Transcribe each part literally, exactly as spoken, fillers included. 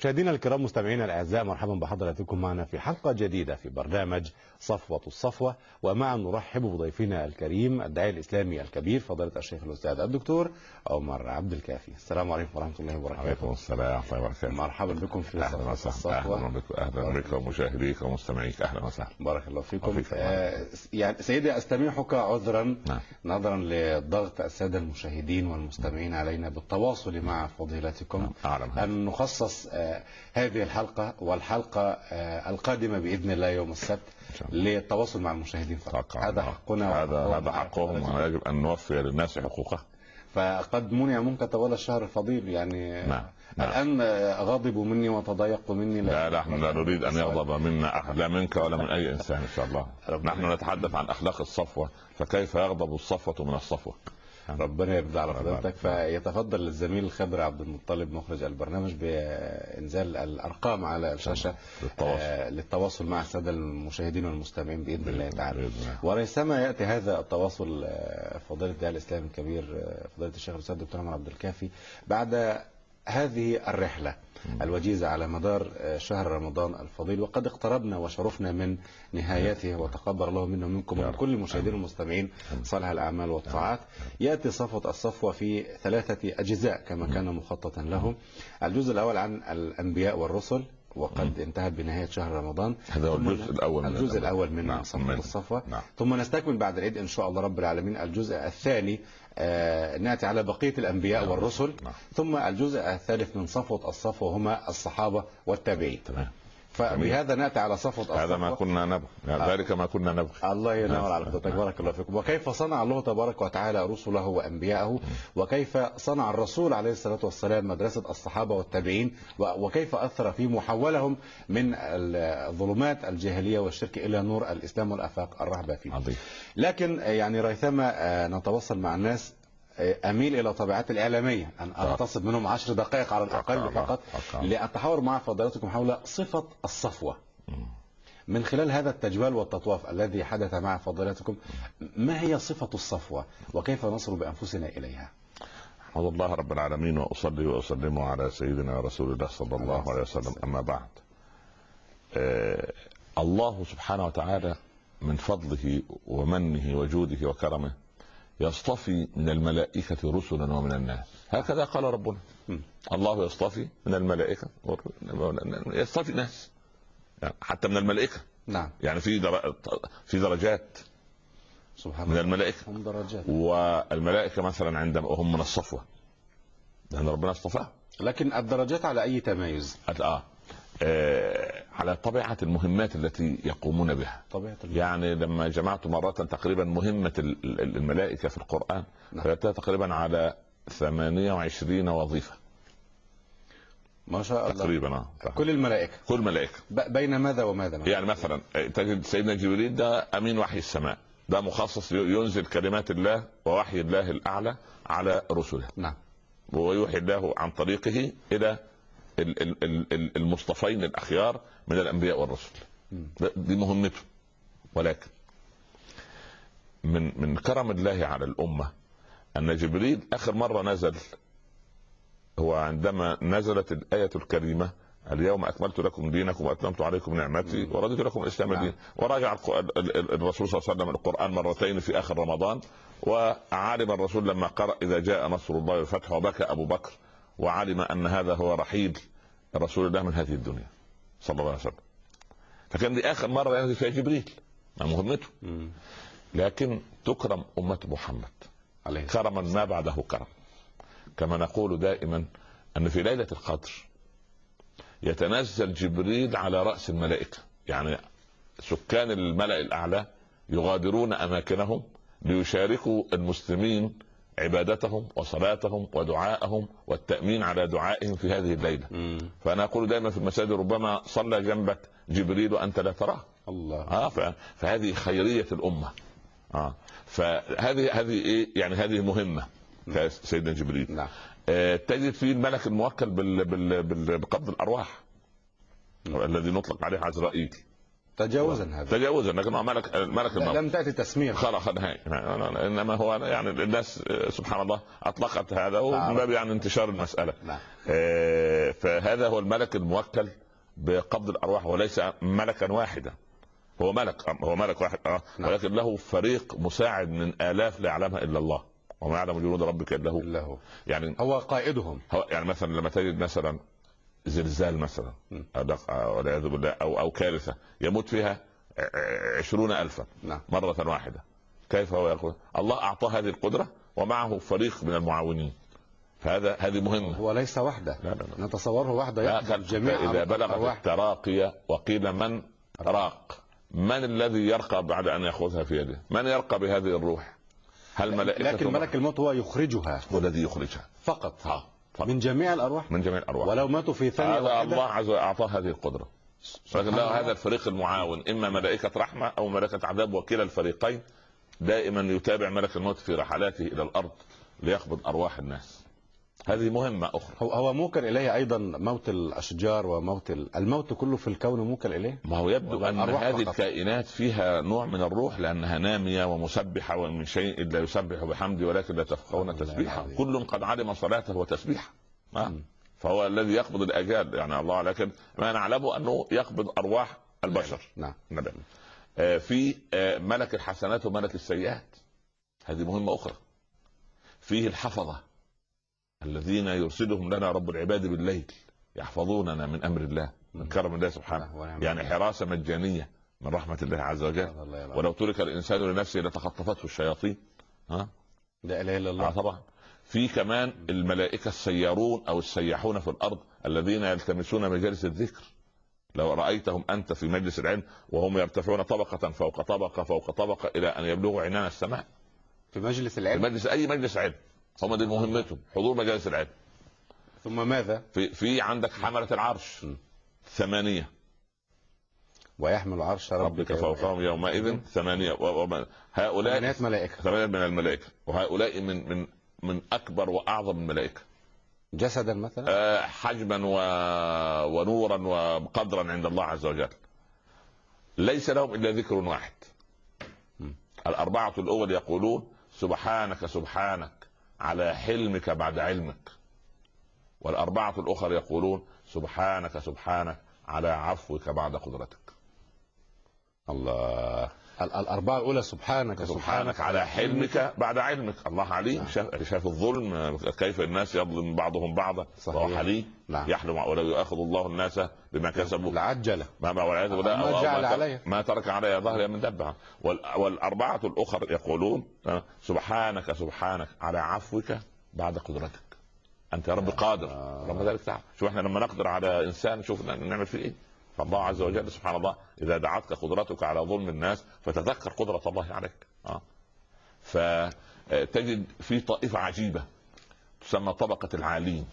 مشاهدينا الكرام مستمعينا الاعزاء، مرحبا بحضراتكم معنا في حلقه جديده في برنامج صفوه الصفوه، ومعا نرحب بضيفنا الكريم الداعي الاسلامي الكبير فضيله الشيخ الاستاذ الدكتور عمر عبد الكافي. السلام عليكم ورحمه الله وبركاته. وعليكم السلام ورحمه الله وبركاته. مرحبا بكم في صفوه الصفوه. اهلا بك اهلا بك ومشاهديك ومستمعيك، اهلا وسهلا. بارك الله فيكم. آه يعني سيدي استميحك عذرا نعم. نظرا لضغط الساده المشاهدين والمستمعين علينا بالتواصل مع فضيلتكم أعلم ان نخصص آه هذه الحلقه والحلقه آه القادمه باذن الله يوم السبت للتواصل مع المشاهدين فقط. هذا حقنا، هذا هذا حقهم ويجب ان نوفي للناس حقوقه. فقد منع منك طوال الشهر الفضيل يعني. نعم. نعم. الان غضبوا مني وتضايقوا مني. لا لا نحن لا نريد ان يغضب منا احد، لا منك ولا من اي انسان ان شاء الله. نحن نتحدث عن اخلاق الصفوه، فكيف يغضب الصفوه من الصفوه؟ ربنا يرضى على فضيلتك. فيتفضل الزميل الخضر عبد المطلب مخرج البرنامج بانزال الارقام على الشاشه للتواصل, آه للتواصل مع الساده المشاهدين والمستمعين باذن الله تعالى. وريثما ياتي هذا التواصل فضيله الداعي الاسلامي الكبير فضيله الشيخ الاستاذ الدكتور عمر عبد الكافي بعد هذه الرحله الوجيزة على مدار شهر رمضان الفضيل، وقد اقتربنا وشرفنا من نهايته، وتقبل الله منا ومنكم ومن كل المشاهدين والمستمعين صالح الأعمال والطاعات. يأتي صفوة الصفوة في ثلاثة أجزاء كما كان مخططا له. الجزء الأول عن الأنبياء والرسل، وقد انتهت بنهاية شهر رمضان. هذا هو الجزء الأول من الجزء الأول من نعم. صفوة الصفوة. نعم. ثم نستكمل بعد العيد إن شاء الله رب العالمين الجزء الثاني، آه نأتي على بقية الأنبياء نعم. والرسل. نعم. ثم الجزء الثالث من صفوة الصفوة هما الصحابة والتابعين. تمام. فبهذا ناتي على صفوة الصفوة. هذا ما كنا نبغي، ذلك ما كنا نبغي. الله ينور على حضرتك، بارك الله فيكم. وكيف صنع الله تبارك وتعالى رسله وأنبياءه، وكيف صنع الرسول عليه الصلاة والسلام مدرسة الصحابة والتابعين، وكيف أثر في محولهم من الظلمات الجاهلية والشرك إلى نور الإسلام والآفاق الرهبة فيه. عظيم. لكن يعني ريثما نتواصل مع الناس أميل إلى طبيعات الإعلامية أن أغتصب منهم عشر دقائق على الأقل فقط لأتحاور مع فضيلتكم حول صفة الصفوة من خلال هذا التجوال والتطواف الذي حدث مع فضيلتكم. ما هي صفة الصفوة وكيف نصل بأنفسنا إليها؟ أحمد الله رب العالمين وأصلي وأسلم على سيدنا رسول الله صلى الله عليه وسلم. أما بعد، آه الله سبحانه وتعالى من فضله ومنه وجوده وكرمه يصطفي من الملائكة رسلا ومن الناس. هكذا قال ربنا. م. الله يصطفي من الملائكة، يصطفي ناس يعني حتى من الملائكة. نعم. يعني في در... في درجات سبحان من الملائكة. هم درجات. والملائكة مثلا عندما هم من الصفوة لأن ربنا اصطفاه. لكن الدرجات على أي تمايز؟ آه. آه على طبيعة المهمات التي يقومون بها. طبيعة المهمات. يعني لما جمعت مرة تقريبا مهمة الملائكة في القرآن فجأتها تقريبا على ثمانية وعشرين وظيفة. ما شاء الله. تقريبا كل الملائكة. كل ملائكة. بين ماذا وماذا مثلا؟ يعني مثلا تجد سيدنا جبريل ده أمين وحي السماء، ده مخصص ينزل كلمات الله ووحي الله الأعلى على رسله. نعم. ويوحي الله عن طريقه إلى المصطفين الأخيار من الأنبياء والرسل. دي مهمته. ولكن من من كرم الله على الأمة أن جبريل آخر مرة نزل هو عندما نزلت الآية الكريمة اليوم أكملت لكم دينكم وأتممت عليكم نعمتي ورضيت لكم الإسلام دين. وراجع الرسول صلى الله عليه وسلم القرآن مرتين في آخر رمضان، وعالم الرسول لما قرأ إذا جاء نصر الله والفتح وبكى أبو بكر، وعلم أن هذا هو رحيل رسول الله من هذه الدنيا صلى الله عليه وسلم. فكان دي آخر مرة ينزل فيها جبريل مع مهمته. لكن تكرم أمة محمد كرما ما بعده كرم. كما نقول دائما أن في ليلة القدر يتنزل جبريل على رأس الملائكة، يعني سكان الملأ الأعلى يغادرون أماكنهم ليشاركوا المسلمين عبادتهم وصلاتهم ودعائهم والتأمين على دعائهم في هذه الليلة. مم. فأنا أقول دائما في المساجد ربما صلى جنبك جبريل وأنت لا تراه. الله. آه فهذه خيرية الأمة. آه فهذه هذه إيه يعني هذه مهمة سيدنا جبريل. نعم. آه تجد فيه الملك الموكل بال بال بال بقبض الأرواح الذي نطلق عليه عزرائيل. تجاوزا هذا تجاوزا، لكن ملك ملك الموت لم تاتي تسميه خلاص نهائي. انما هو يعني الناس سبحان الله اطلقت هذا ومن باب يعني انتشار المساله. نعم. آه فهذا هو الملك الموكل بقبض الارواح، وليس ملكا واحدا، هو ملك هو ملك واحد اه نعم. ولكن له فريق مساعد من الاف لا يعلمها الا الله، وما يعلم جنود ربك الا هو. إلا هو. يعني هو قائدهم. هو يعني مثلا لما تجد مثلا زلزال مثلا والعياذ بالله او او كارثه يموت فيها عشرون الفا نعم. مره واحده، كيف هو يقول؟ الله اعطاه هذه القدره ومعه فريق من المعاونين. فهذا هذه مهمه. هو ليس وحده، لا لا لا. نتصوره وحده يقبل جميع اذا بلغت الأرواح. التراقي وقيل من راق، من الذي يرقى بعد ان ياخذها في يده؟ من يرقى بهذه الروح؟ هل ملائكه؟ لكن ملك الموت هو يخرجها، هو الذي يخرجها فقط. ها فقط. من جميع الارواح، من جميع الارواح، ولو ماتوا في ثانيه هذا واحده الله عز وجل اعطاه هذه القدره. ولكن له هذا الفريق المعاون، اما ملائكه رحمه او ملائكه عذاب، وكلا الفريقين دائما يتابع ملك الموت في رحلاته الى الارض ليقبض ارواح الناس. هذه مهمه اخرى. هو هو موكل اليه ايضا موت الاشجار وموت الموت كله في الكون موكل اليه. ما هو يبدو ان هذه فقط. الكائنات فيها نوع من الروح، لانها ناميه ومسبحه، ومن شيء الا يسبح بحمده ولكن لا تفقهون تسبيحه، كل قد علم صلاته وتسبيحه. فهو الذي يقبض الاجال يعني الله، لكن ما نعلمه انه يقبض ارواح البشر. نعم. نعم. آه في آه ملك الحسنات وملك السيئات، هذه مهمه اخرى. فيه الحفظه الذين يرسلهم لنا رب العباد بالليل يحفظوننا من امر الله، من كرم الله سبحانه، يعني حراسه مجانيه من رحمه الله عز وجل. ولو ترك الانسان لنفسه لتخطفته الشياطين. ها لا اله الا الله. آه طبعا. في كمان الملائكه السيارون او السياحون في الارض الذين يلتمسون مجالس الذكر. لو رايتهم انت في مجلس العلم وهم يرتفعون طبقه فوق طبقه فوق طبقه الى ان يبلغوا عنان السماء. في مجلس العلم، في مجلس اي مجلس علم، هم دي مهمتهم، حضور مجالس العلم. ثم ماذا؟ في في عندك حمله العرش م. ثمانيه، ويحمل عرش ربك فوقهم يومئذ ثمانيه، هؤلاء ثمانية ملائكه، ثمانيه من الملائكه، وهؤلاء من من من اكبر واعظم الملائكه جسدا مثلا، آه حجما و... ونورا وقدرا عند الله عز وجل. ليس لهم الا ذكر واحد. م. الاربعه الاول يقولون سبحانك سبحانك على حلمك بعد علمك، والأربعة الأخرى يقولون سبحانك سبحانك على عفوك بعد قدرتك. الله. الأربعة الأولى سبحانك سبحانك, سبحانك على حلمك بعد علمك. الله عليم، شاف, شاف الظلم كيف الناس يظلم بعضهم بعضا، وهو حليم. نعم. يحلم ولو يؤاخذ الله الناس بما كسبوا العجلة ما والعياذ بالله ما جعل عليه ما ترك عليها ظهرها من دبها. والأربعة الأخرى يقولون سبحانك سبحانك على عفوك بعد قدرتك. انت يا رب قادر، رب ذلك تعالى. شوف احنا لما نقدر على انسان شوف نعمل فيه ايه. فالله عز وجل سبحان الله اذا دعتك قدرتك على ظلم الناس فتذكر قدرة الله عليك. اه فتجد في طائفة عجيبة تسمى طبقة العالين.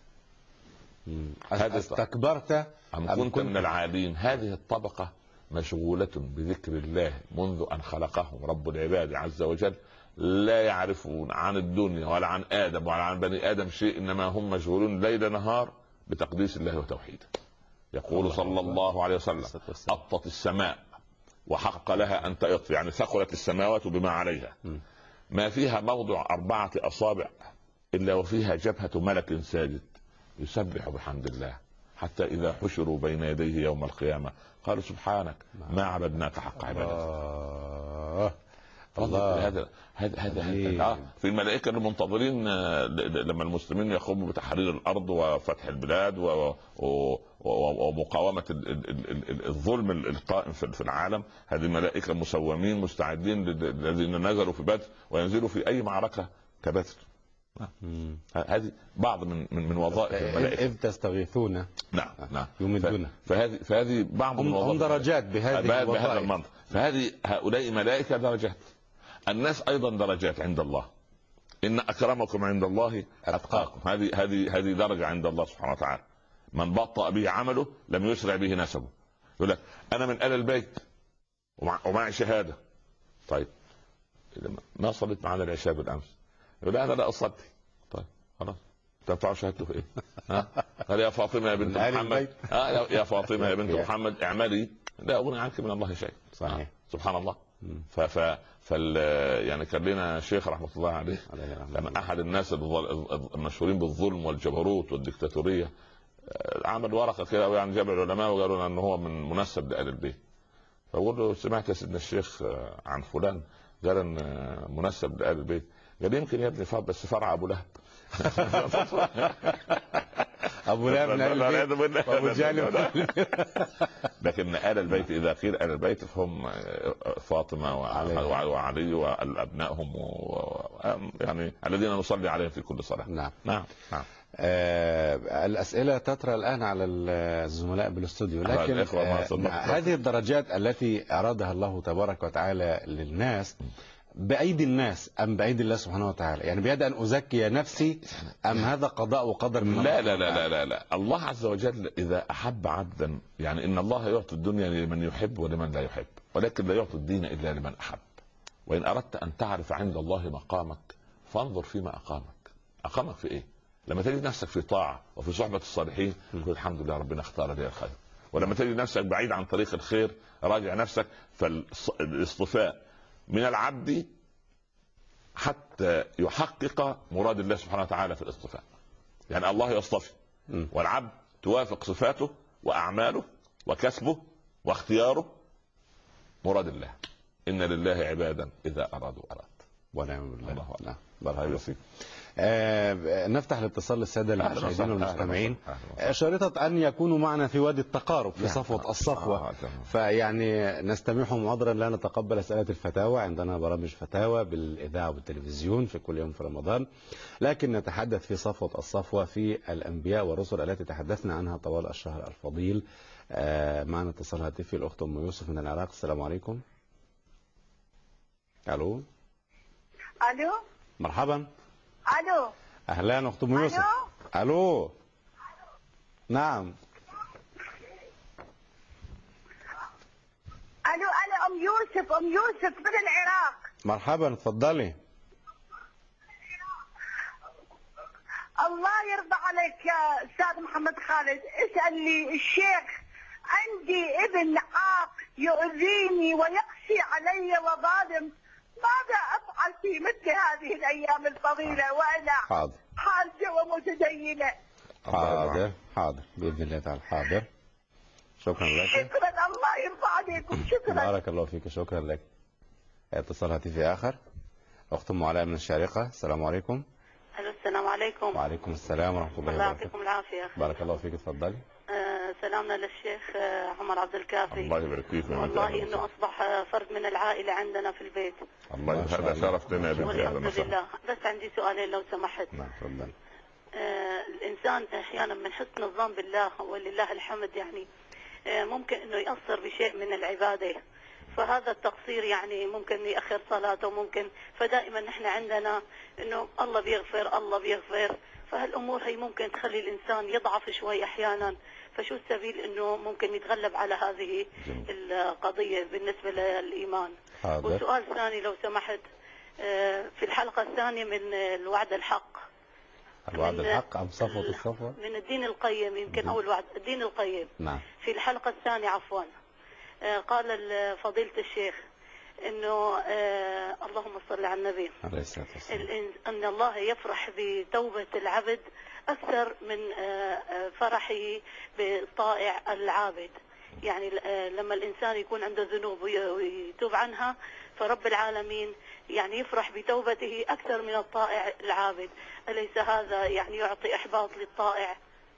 هذا استكبرت ام كنت, كنت من العالين. هذه الطبقة مشغولة بذكر الله منذ ان خلقهم رب العباد عز وجل، لا يعرفون عن الدنيا ولا عن آدم ولا عن بني آدم شيء، إنما هم مشغولون ليل نهار بتقديس الله وتوحيده. يقول صلى الله عليه وسلم أطت السماء وحق لها أن تأط، يعني ثقلت السماوات بما عليها، ما فيها موضع أربعة أصابع إلا وفيها جبهة ملك ساجد يسبح بحمد الله، حتى إذا حشروا بين يديه يوم القيامة قالوا سبحانك ما عبدناك حق عبادتك. الله. هذا هذا هذا آه في الملائكه المنتظرين لما المسلمين يقوموا بتحرير الارض وفتح البلاد ومقاومه الظلم القائم في العالم. هذه الملائكه مسومين مستعدين الذين نزلوا في بدر وينزلوا في اي معركه كبدر. هذه بعض من من, من وظائف الملائكه. اذ تستغيثون نعم نعم يمدون. فهذه فهذه بعض من وظائف درجات بهذه بهذا المنطق. فهذه هؤلاء ملائكه درجات. الناس ايضا درجات عند الله. ان اكرمكم عند الله اتقاكم. هذه هذه هذه درجه عند الله سبحانه وتعالى. من بطأ به عمله لم يسرع به نسبه. يقول لك انا من آل البيت ومع ومعي شهاده. طيب ما صليت معنا العشاء بالامس؟ يقول انا لا اصلي. طيب خلاص تنفع شهادته في ايه؟ ها؟ قال يا فاطمه يا بنت محمد، ها يا فاطمه يا بنت محمد اعملي لا اغني عنك من الله شيء. صحيح. سبحان الله. ف ف فال يعني كان لنا شيخ رحمه الله عليه، كان احد الناس المشهورين بالظلم والجبروت والدكتاتوريه، عمل ورقه كده يعني جاب العلماء وقالوا لنا ان هو من منسب لآل البيت. فقول له سمعت يا سيدنا الشيخ عن فلان قال ان منسب لآل البيت؟ قال يمكن يا ابني فاض بس فرع ابو لهب. ابو لهب ابو جهل. لكن آل البيت اذا قيل آل البيت فهم فاطمه وعلي وابنائهم يعني الذين نصلي عليهم في كل صلاه. نعم نعم نعم. آه الأسئلة تطرى الآن على الزملاء بالاستوديو، لكن آه هذه الدرجات التي أرادها الله تبارك وتعالى للناس بأيدي الناس أم بأيدي الله سبحانه وتعالى؟ يعني بيد أن أزكي نفسي أم هذا قضاء وقدر من الله؟ لا لا لا لا لا الله عز وجل إذا أحب عبدا، يعني إن الله يعطي الدنيا لمن يحب ولمن لا يحب، ولكن لا يعطي الدين إلا لمن أحب. وإن أردت أن تعرف عند الله مقامك فانظر فيما أقامك. أقامك في إيه؟ لما تجد نفسك في طاعة وفي صحبة الصالحين قل الحمد لله ربنا اختار لي الخير. ولما تجد نفسك بعيد عن طريق الخير راجع نفسك. فالاصطفاء من العبد حتى يحقق مراد الله سبحانه وتعالى في الاصطفاء. يعني الله يصطفي والعبد توافق صفاته وأعماله وكسبه واختياره مراد الله. إن لله عبادا إذا أرادوا أراد. ونعم بالله. الله نعم. بارك فيك. آه نفتح الاتصال للسادة المشاهدين والمستمعين، شريطة أن يكونوا معنا في وادي التقارب في صفوة الصفوة، فيعني نستمعهم عذرا لا نتقبل أسئلة الفتاوى، عندنا برامج فتاوى بالإذاعة والتلفزيون في كل يوم في رمضان، لكن نتحدث في صفوة الصفوة في الأنبياء والرسل التي تحدثنا عنها طوال الشهر الفضيل. آه معنا اتصال هاتفي الأخت أم يوسف من العراق. السلام عليكم. ألو. ألو. مرحبا. الو. اهلا اخت ام يوسف. الو. نعم. الو انا ام يوسف ام يوسف من العراق. مرحبا اتفضلي. الله يرضى عليك يا استاذ محمد خالد، اسال لي الشيخ عندي ابن عاق يؤذيني ويقسي علي وظالم، ماذا افعل في مثل هذه الايام الفضيله وانا حاضر حاجه ومتدينه؟ حاضر حاضر باذن الله تعالى. حاضر. شكرا لك. شكرا الله يرضى عليكم. شكرا. بارك الله فيك. شكرا لك. اتصال هاتفي اخر اخت ام علاء من الشارقه. السلام عليكم. الو السلام عليكم. وعليكم السلام ورحمه الله وبركاته. الله يعطيكم العافيه. بارك الله فيك. اتفضلي. آه سلامنا للشيخ عمر عبد الكافي. الله يبارك فيك. والله انه اصبح فرد من العائله عندنا في البيت. الله هذا شرف لنا يا بنتي. والحمد لله. بس عندي سؤالين لو سمحت. نعم تفضل. آه الانسان احيانا من حسن الظن بالله ولله الحمد يعني آه ممكن انه يأثر بشيء من العباده، فهذا التقصير يعني ممكن يأخر صلاته ممكن، فدائما نحن عندنا انه الله بيغفر الله بيغفر، فهالامور هي ممكن تخلي الانسان يضعف شوي احيانا، فشو السبيل انه ممكن يتغلب على هذه القضيه بالنسبه للايمان؟ حاضر. وسؤال ثاني لو سمحت، في الحلقه الثانيه من الوعد الحق. الوعد الحق ام صفوة الصفوة؟ من الدين القيم يمكن او الوعد الدين القيم. نعم. في الحلقه الثانيه عفوا قال فضيلة الشيخ انه آه اللهم صل على النبي عليه الصلاة والسلام ان الله يفرح بتوبة العبد اكثر من آه فرحه بالطائع العابد. يعني آه لما الانسان يكون عنده ذنوب ويتوب عنها فرب العالمين يعني يفرح بتوبته اكثر من الطائع العابد، اليس هذا يعني يعطي احباط للطائع؟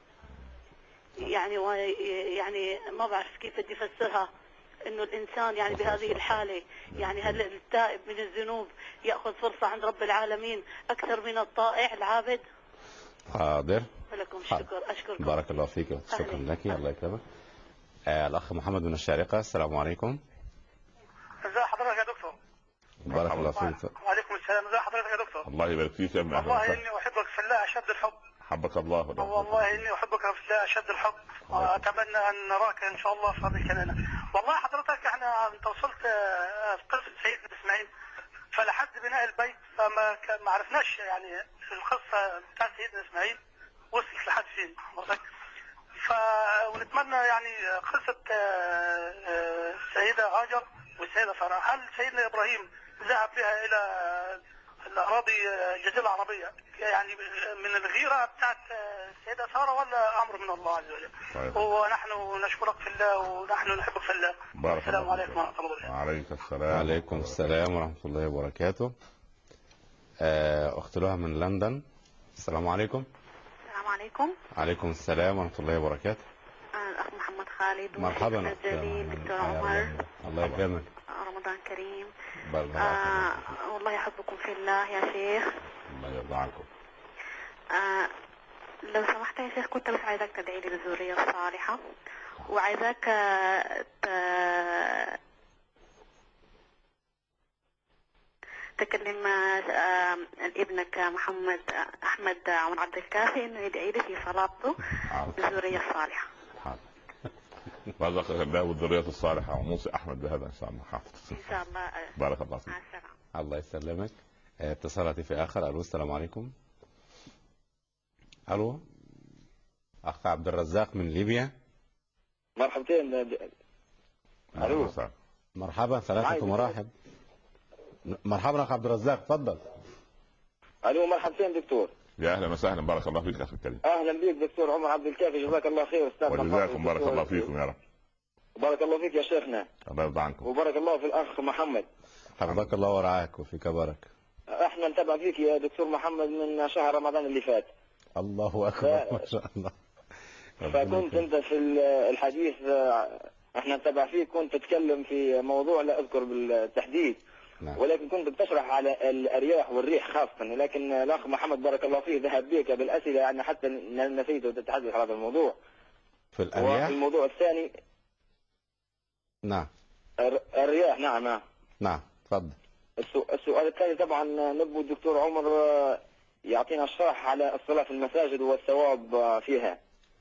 يعني يعني ما بعرف كيف بدي افسرها، انه الانسان يعني بهذه الحاله يعني هل التائب من الذنوب ياخذ فرصه عند رب العالمين اكثر من الطائع العابد؟ حاضر. ولكم الشكر. اشكركم. بارك الله فيك. شكرا لك. الله يكرمك. آه الاخ محمد من الشارقه. السلام عليكم. ازي حضرتك يا دكتور؟ بارك الله فيك. وعليكم السلام. ازي حضرتك يا دكتور؟ الله يبارك فيك يا ابن. والله اني احبك في الله اشد الحب. حبك الله. والله اني احبك في الله اشد الحب، واتمنى ان نراك ان شاء الله في هذه الكنانه. والله حضرتك احنا انت وصلت في قصه سيدنا اسماعيل فلحد بناء البيت، فما ما عرفناش يعني القصه بتاعت سيدنا اسماعيل وصلت لحد فين حضرتك. ف أتمنى يعني قصة آه، آه، السيدة هاجر والسيدة سارة، هل سيدنا إبراهيم ذهب بها إلى الأراضي الجزيرة العربية يعني من الغيرة بتاعت السيدة سارة ولا أمر من الله عز وجل؟ طيب. ونحن نشكرك في الله ونحن نحبك في الله. بارك السلام الله عليكم فيك. ورحمة الله وبركاته. وعليكم السلام. وعليكم السلام ورحمة الله وبركاته. آه، أخت لها من لندن. السلام عليكم. السلام عليكم. عليكم السلام ورحمة الله وبركاته. أنا الأخ محمد خالد. مرحبا وشيخنا أخت. الجليل دكتور عمر. الله يكرمك. رمضان كريم. بارك الله آه فيك. والله يحبكم في الله يا شيخ. الله يرضى عنكم. آه لو سمحت يا شيخ، كنت بس عايزاك تدعي لي بالذرية الصالحة، وعايزاك آه، ت- تكلم آه، ابنك محمد أحمد عمر عبد الكافي إنه يدعي لي في صلاته بالذرية الصالحة. حاضر. رزقك الله والذرية الصالحة ونوصي أحمد بهذا إن شاء الله. حاضر. إن شاء الله. آه، بارك الله فيك. مع السلامة. الله يسلمك. آه، اتصالاتي في آخر. ألو السلام عليكم. ألو أخ عبد الرزاق من ليبيا. مرحبتين. الو مرحبا ثلاثة مراحب. مرحبا أخ عبد الرزاق، تفضل. الو مرحبتين دكتور. يا أهلا وسهلا. بارك الله فيك أخي الكريم. اهلا بك دكتور عمر عبد الكافي، جزاك الله خير. استاذ وجزاكم بارك الله فيكم يا رب. بارك الله فيك يا شيخنا. الله يرضى عنكم. وبارك الله في الاخ محمد. حفظك الله ورعاك وفيك بركة. احنا نتابع فيك يا دكتور محمد من شهر رمضان اللي فات. الله أكبر ما شاء الله. فكنت انت في الحديث، احنا نتابع فيك، كنت تتكلم في موضوع لا اذكر بالتحديد. نعم. ولكن كنت بتشرح على الارياح والريح خاصه، لكن الاخ محمد بارك الله فيه ذهب بك بالاسئله يعني حتى نسيت وتتحدث على هذا الموضوع. في الارياح. والموضوع الثاني. نعم. الرياح. نعم نعم. نعم تفضل. السؤال الثاني طبعا نبو الدكتور عمر يعطينا الشرح على الصلاه في المساجد والثواب فيها.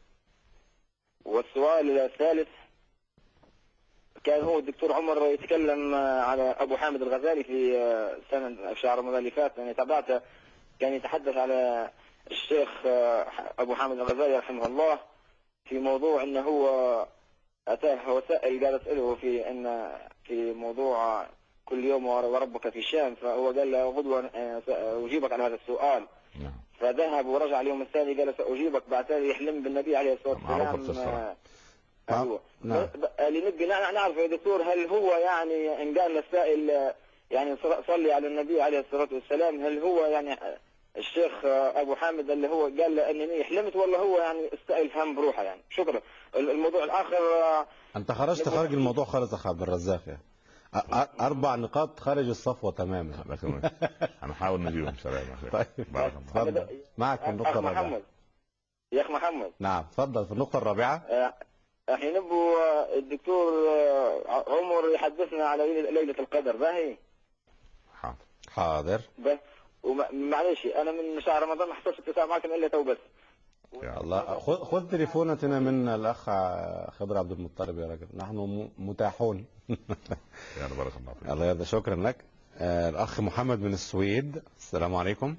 والسؤال الثالث كان هو الدكتور عمر يتكلم على أبو حامد الغزالي في سنة في شهر رمضان اللي فات، يعني تابعته، كان يتحدث على الشيخ أبو حامد الغزالي رحمه الله في موضوع أنه هو أتاه وسائل قال أسأله في أن في موضوع كل يوم وربك في الشام، فهو قال له غدوة أجيبك على هذا السؤال. فذهب ورجع اليوم الثاني قال سأجيبك، بعد ذلك يحلم بالنبي عليه الصلاة والسلام. أيوة. نعم. اللي نبي نعرف يا دكتور، هل هو يعني إن قال للسائل يعني صلي على النبي عليه الصلاة والسلام، هل هو يعني الشيخ أبو حامد اللي هو قال له أنني حلمت، ولا هو يعني السائل فهم بروحه يعني؟ شكرا. الموضوع الآخر أنت خرجت خارج الموضوع خالص أخ عبد الرزاق يعني. أربع نقاط خارج الصفوة تماما. هنحاول نجيبهم سلام. طيب تفضل معك في النقطة الرابعة. يا أخ محمد. نعم تفضل في النقطة الرابعة. احنا نبو الدكتور عمر يحدثنا على ليلة القدر باهي. حاضر. حاضر. بس ومعلش انا من شهر رمضان ما حصلش اتصال معكم الا تو بس. يا الله. خذ خذ تليفوناتنا من الاخ خضر عبد المطلب يا راجل، نحن متاحون. يا بارك الله فيك. الله يرضى. شكرا لك. آه الاخ محمد من السويد. السلام عليكم.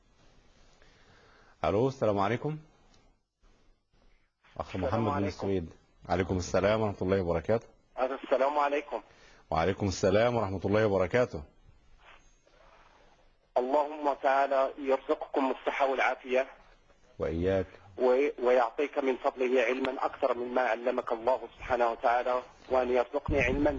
الو السلام عليكم. اخ محمد من السويد. عليكم السلام ورحمة الله وبركاته. السلام عليكم. وعليكم السلام ورحمة الله وبركاته. اللهم تعالى يرزقكم الصحة والعافية وإياك، ويعطيك من فضله علما أكثر مما علمك الله سبحانه وتعالى، وأن يرزقني علما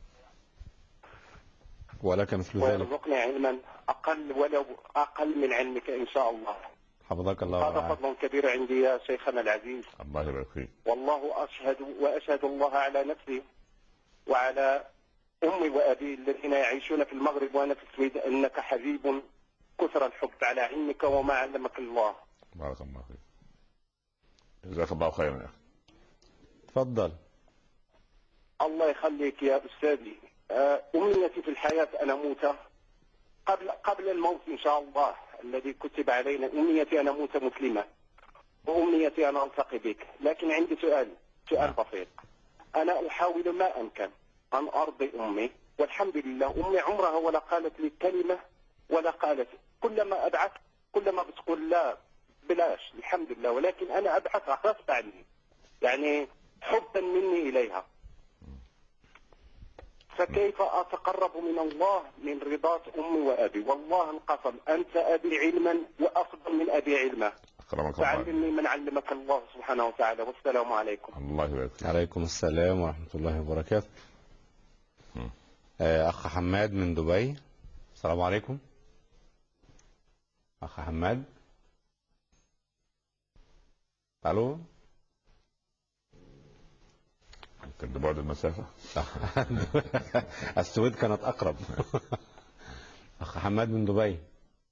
ولك مثل ذلك، ويرزقني علما أقل ولو أقل من علمك إن شاء الله. حفظك الله. هذا فضل كبير عندي يا شيخنا العزيز. الله يبارك فيك. والله أشهد وأشهد الله على نفسي وعلى أمي وأبي الذين يعيشون في المغرب وأنا في السويد أنك حبيب كثر الحب على علمك وما علمك الله. بارك الله فيك. جزاك الله خيرا يا أخي. تفضل. الله يخليك يا أستاذي. أمنيتي في الحياة أن أموت قبل قبل الموت إن شاء الله الذي كتب علينا. أمنيتي أن أموت مسلما، وأمنيتي أن ألتقي بك. لكن عندي سؤال سؤال بسيط. أنا أحاول ما أمكن أن أرضي أمي، والحمد لله أمي عمرها ولا قالت لي كلمة ولا قالت. كلما أبعث كلما بتقول لا بلاش الحمد لله، ولكن أنا أبعث غصب عني. يعني حبا مني إليها، فكيف أتقرب من الله من رضاة أمي وأبي؟ والله القسم أنت أبي علما وأفضل من أبي علما، فعلمني من علمك الله سبحانه وتعالى. والسلام عليكم. الله يبارك. عليكم السلام ورحمة الله وبركاته. أخ حماد من دبي، السلام عليكم. أخ حماد، ألو. كان بعد المسافة. السويد كانت أقرب. أخ حماد من دبي.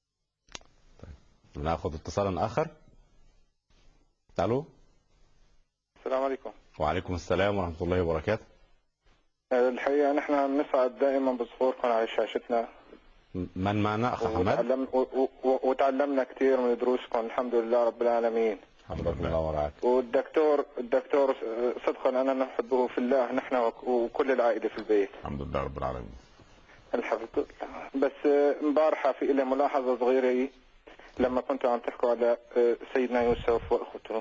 طيب نأخذ اتصالا آخر. ألو. السلام عليكم. وعليكم السلام ورحمة الله وبركاته. الحقيقة نحن نسعد دائما بظهوركم على شاشتنا. من معنا أخ حماد؟ وتعلم وتعلمنا كثير من دروسكم، الحمد لله رب العالمين. الحمد لله ورعاك. والدكتور الدكتور صدقا أنا نحبه في الله، نحن وكل العائلة في البيت. الحمد لله رب العالمين. الحمد لله. بس امبارحة في إلي ملاحظة صغيرة لما كنتوا عم تحكوا على سيدنا يوسف وأخوته.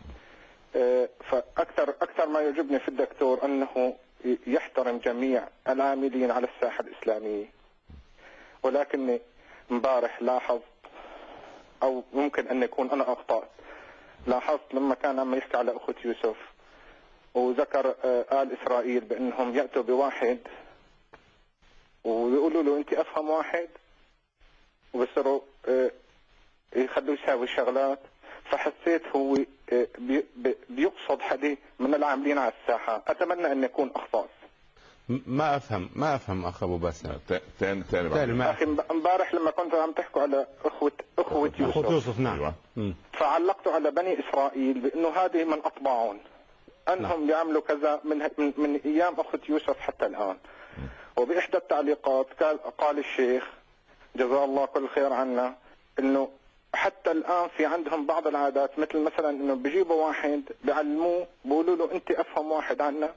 فأكثر أكثر ما يعجبني في الدكتور أنه يحترم جميع العاملين على الساحة الإسلامية، ولكني امبارح لاحظت، أو ممكن أن يكون أنا أخطأت، لاحظت لما كان عم يحكي على أخوة يوسف وذكر آل إسرائيل بأنهم يأتوا بواحد ويقولوا له أنت أفهم واحد، وبصروا يخلوه يساوي شغلات، فحسيت هو بيقصد حدا من العاملين على الساحة. أتمنى أن يكون أخطأ. ما أفهم ما أفهم أخ أبو باسم. تاني تاني أخي امبارح لما كنتوا عم تحكوا على أخوة أخوة يوسف, أخوة يوسف نعم. فعلقتوا على بني إسرائيل بأنه هذه من أطبعون، أنهم نعم. يعملوا كذا من, من, من أيام أخوة يوسف حتى الآن. وبإحدى التعليقات قال, قال الشيخ جزاه الله كل خير عنا أنه حتى الآن في عندهم بعض العادات، مثل مثلا أنه بيجيبوا واحد بيعلموه بيقولوا له أنت أفهم واحد عنا،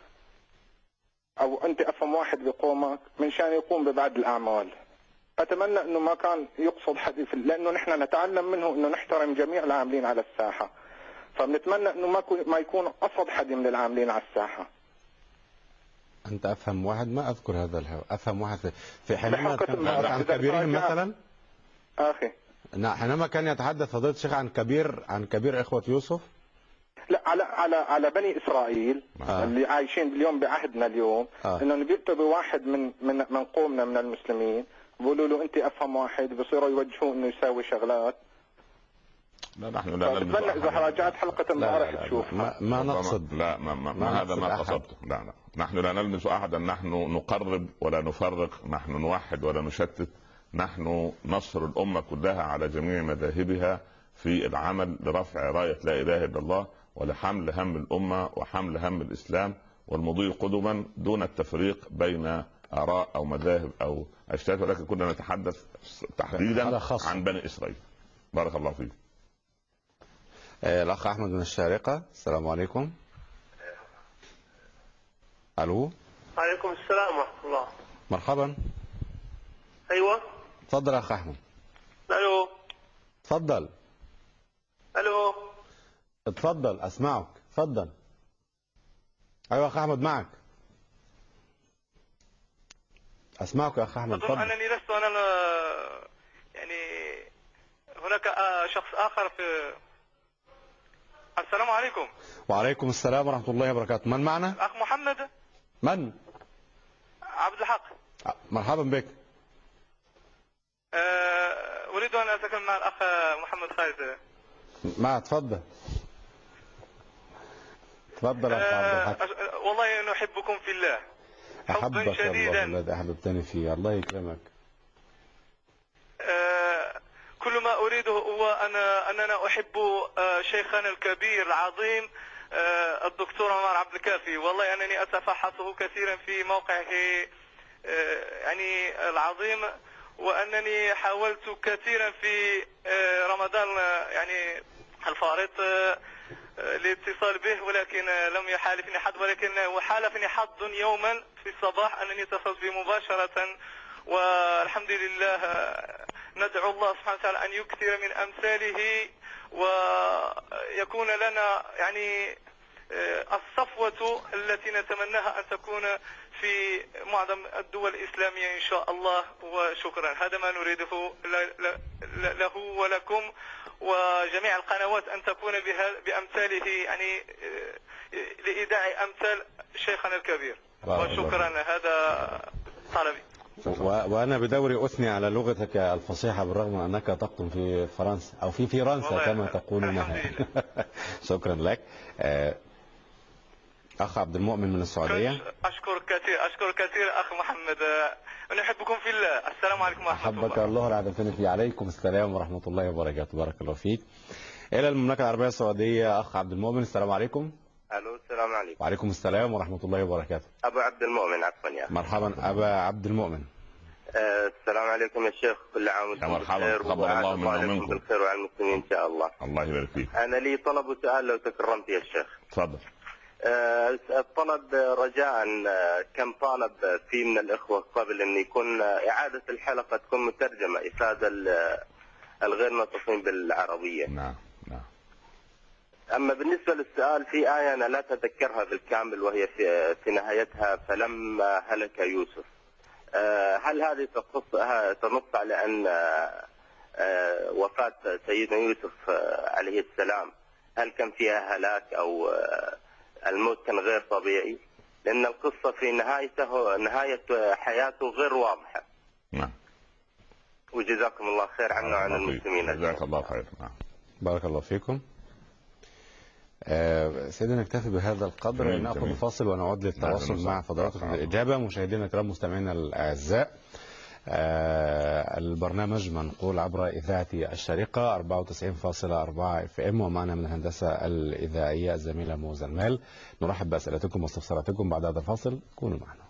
أو أنت أفهم واحد بقومك من شان يقوم ببعض الأعمال. أتمنى أنه ما كان يقصد حد، لأنه نحن نتعلم منه أنه نحترم جميع العاملين على الساحة، فبنتمنى أنه ما ما يكون قصد حد من العاملين على الساحة. أنت أفهم واحد، ما أذكر هذا الهو. أفهم واحد في حينما كان عن كبيرهم مثلا أخي. نعم، حينما كان يتحدث فضيلة الشيخ عن كبير عن كبير إخوة يوسف. لا، على على على بني اسرائيل آه. اللي عايشين اليوم بعهدنا اليوم آه. انهم بيأتوا بواحد من من من قومنا من المسلمين بيقولوا له انت افهم واحد، بصيروا يوجهوه انه يساوي شغلات. لا نحن لا نلمس. اتمنى اذا راجعت حلقه امبارح تشوف. ما, ما نقصد. لا ما, ما, ما هذا ما قصدته. لا لا نحن لا نلمس احدا، نحن نقرب ولا نفرق، نحن نوحد ولا نشتت، نحن نصر الامه كلها على جميع مذاهبها في العمل لرفع رايه لا اله الا الله ولحمل هم الأمة وحمل هم الإسلام والمضي قدما دون التفريق بين آراء أو مذاهب أو أشتات، ولكن كنا نتحدث تحديدا عن بني إسرائيل. بارك الله فيك. الأخ أحمد من الشارقة، السلام عليكم. ألو. عليكم السلام ورحمة الله. مرحبا. أيوة. تفضل أخ أحمد. ألو. تفضل. ألو. اتفضل اسمعك، اتفضل. ايوه اخ احمد معك، اسمعك يا اخ احمد. اتفضل. انني لست انا، يعني هناك شخص اخر في. السلام عليكم. وعليكم السلام ورحمه الله وبركاته. من معنا؟ اخ محمد. من؟ عبد الحق. مرحبا بك. اريد ان اتكلم مع الاخ محمد خالد. ما تفضل تفضل يا أه عبد الحق. والله نحبكم في الله حبا شديدا. الله الذي احببتني فيه، الله يكرمك. أه كل ما اريده هو ان اننا احب شيخنا الكبير العظيم أه الدكتور عمر عبد الكافي. والله انني اتفحصه كثيرا في موقعه أه يعني العظيم، وانني حاولت كثيرا في أه رمضان يعني الفارط أه الاتصال به، ولكن لم يحالفني حظ، ولكن وحالفني حظ يوما في الصباح انني اتصلت به مباشرة، والحمد لله. ندعو الله سبحانه وتعالى ان يكثر من امثاله ويكون لنا يعني الصف التي نتمناها أن تكون في معظم الدول الإسلامية إن شاء الله. وشكرا، هذا ما نريده له ولكم وجميع القنوات أن تكون بأمثاله، يعني لإيداع أمثال شيخنا الكبير. وشكرا، هذا طلبي. وأنا بدوري أثني على لغتك الفصيحة بالرغم من أنك تقطن في فرنسا أو في فرنسا كما تقولون. شكرا لك. أخ عبد المؤمن من السعودية. أشكر كثير أشكر كثير أخ محمد، نحبكم في الله. السلام عليكم ورحمة الله. أحبك الله العظيم فيه. عليكم السلام ورحمة الله وبركاته. بارك الله فيك. إلى المملكة العربية السعودية أخ عبد المؤمن. السلام عليكم. الو السلام عليكم. وعليكم السلام ورحمة الله وبركاته. ابو عبد المؤمن عفوا يا مرحبا ابا عبد المؤمن. آه السلام عليكم يا شيخ، كل عام وانتم بخير وعليكم بالخير وعلى المسلمين ان شاء الله. الله يبارك فيك. انا لي طلب وسؤال لو تكرمت يا شيخ. تفضل. آه الطلب رجاء، كم طالب في من الاخوه قبل ان يكون اعاده الحلقه تكون مترجمه افاده الغير ناطقين بالعربيه. نعم نعم. أما بالنسبة للسؤال، في آية أنا لا أتذكرها بالكامل وهي في, في نهايتها فلما هلك يوسف. هل هذه تخص تنص على أن وفاة سيدنا يوسف عليه السلام هل كان فيها هلاك أو الموت كان غير طبيعي؟ لأن القصة في نهايته نهاية حياته غير واضحة. نعم. وجزاكم الله خير عنا وعن المسلمين. جزاك الله خير. نعم. بارك الله فيكم. آه سيدنا نكتفي بهذا القدر، ناخذ فاصل ونعود للتواصل مع فضلاتكم الإجابة. مشاهدينا الكرام مستمعينا الأعزاء، آه البرنامج منقول عبر إذاعة الشريقة أربعة وتسعين فاصلة أربعة اف ام، ومعنا من الهندسة الإذاعية الزميلة موزة المال. نرحب بأسئلتكم واستفساراتكم بعد هذا الفاصل، كونوا معنا.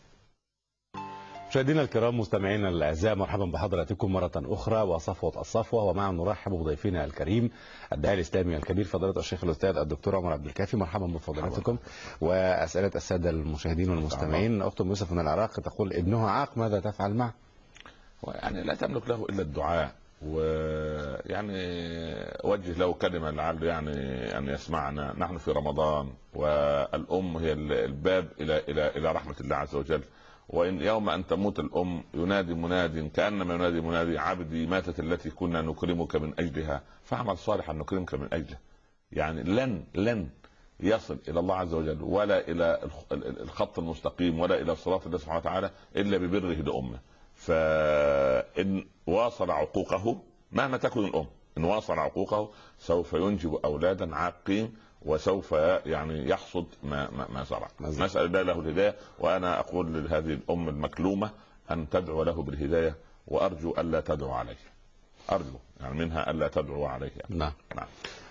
مشاهدينا الكرام مستمعينا الاعزاء، مرحبا بحضراتكم مره اخرى وصفوه الصفوه، ومعا نرحب بضيفنا الكريم الداعي الاسلامي الكبير فضيله الشيخ الاستاذ الدكتور عمر عبد الكافي. مرحبا بفضيلتكم. واسئله الساده المشاهدين والمستمعين. اختم يوسف من العراق تقول ابنها عاق، ماذا تفعل معه؟ يعني لا تملك له الا الدعاء، ويعني وجه له كلمه لعله يعني ان يسمعنا. نحن في رمضان والام هي الباب الى الى الى رحمه الله عز وجل. وإن يوم أن تموت الأم ينادي مناد كأنما ينادي منادي عبدي ماتت التي كنا نكرمك من أجلها فاعمل صالحا نكرمك من أجله. يعني لن لن يصل إلى الله عز وجل ولا إلى الخط المستقيم ولا إلى صراط الله سبحانه وتعالى إلا ببره لأمه. فإن واصل عقوقه مهما تكن الأم، إن واصل عقوقه سوف ينجب أولادا عاقين وسوف يعني يحصد ما ما, ما زرع. نسأل الله له الهداية، وأنا أقول لهذه الأم المكلومة أن تدعو له بالهداية، وأرجو ألا تدعو عليه. أرجو يعني منها ألا تدعو عليه. يعني. نعم. نعم.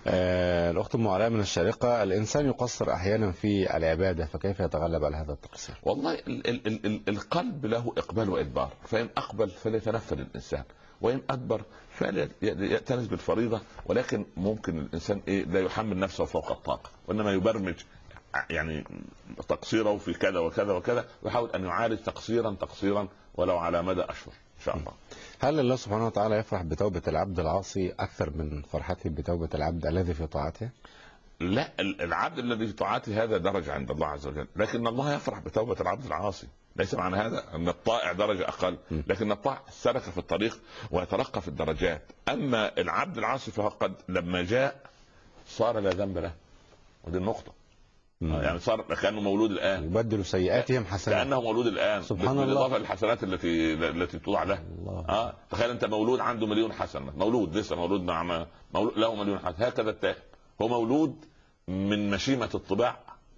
آه الأخت أم علاء من الشارقة، الإنسان يقصر أحيانا في العبادة، فكيف يتغلب على هذا التقصير؟ والله ال ال ال ال القلب له إقبال وإدبار، فإن أقبل فليتنفل الإنسان، وإن أدبر فليأتنس بالفريضة. ولكن ممكن الإنسان إيه لا يحمل نفسه فوق الطاقة، وإنما يبرمج يعني تقصيره في كذا وكذا وكذا، ويحاول أن يعالج تقصيرا تقصيرا ولو على مدى أشهر إن شاء الله. هل الله سبحانه وتعالى يفرح بتوبة العبد العاصي أكثر من فرحته بتوبة العبد الذي في طاعته؟ لا، العبد الذي في طاعته هذا درجة عند الله عز وجل، لكن الله يفرح بتوبة العبد العاصي. ليس معنى هذا أن الطائع درجة أقل، لكن الطائع سلك في الطريق ويترقى في الدرجات. أما العبد العاصي فقد لما جاء صار لا ذنب له، ودي النقطة. مم. يعني صار كأنه مولود الآن، يبدل سيئاتهم حسنات، كأنه مولود الآن سبحان الله، بالإضافة للحسنات التي التي توضع له. آه تخيل أنت مولود عنده مليون حسنة، مولود لسه مولود مع مولود له مليون حسنة. هكذا التائب هو مولود من مشيمة الطباع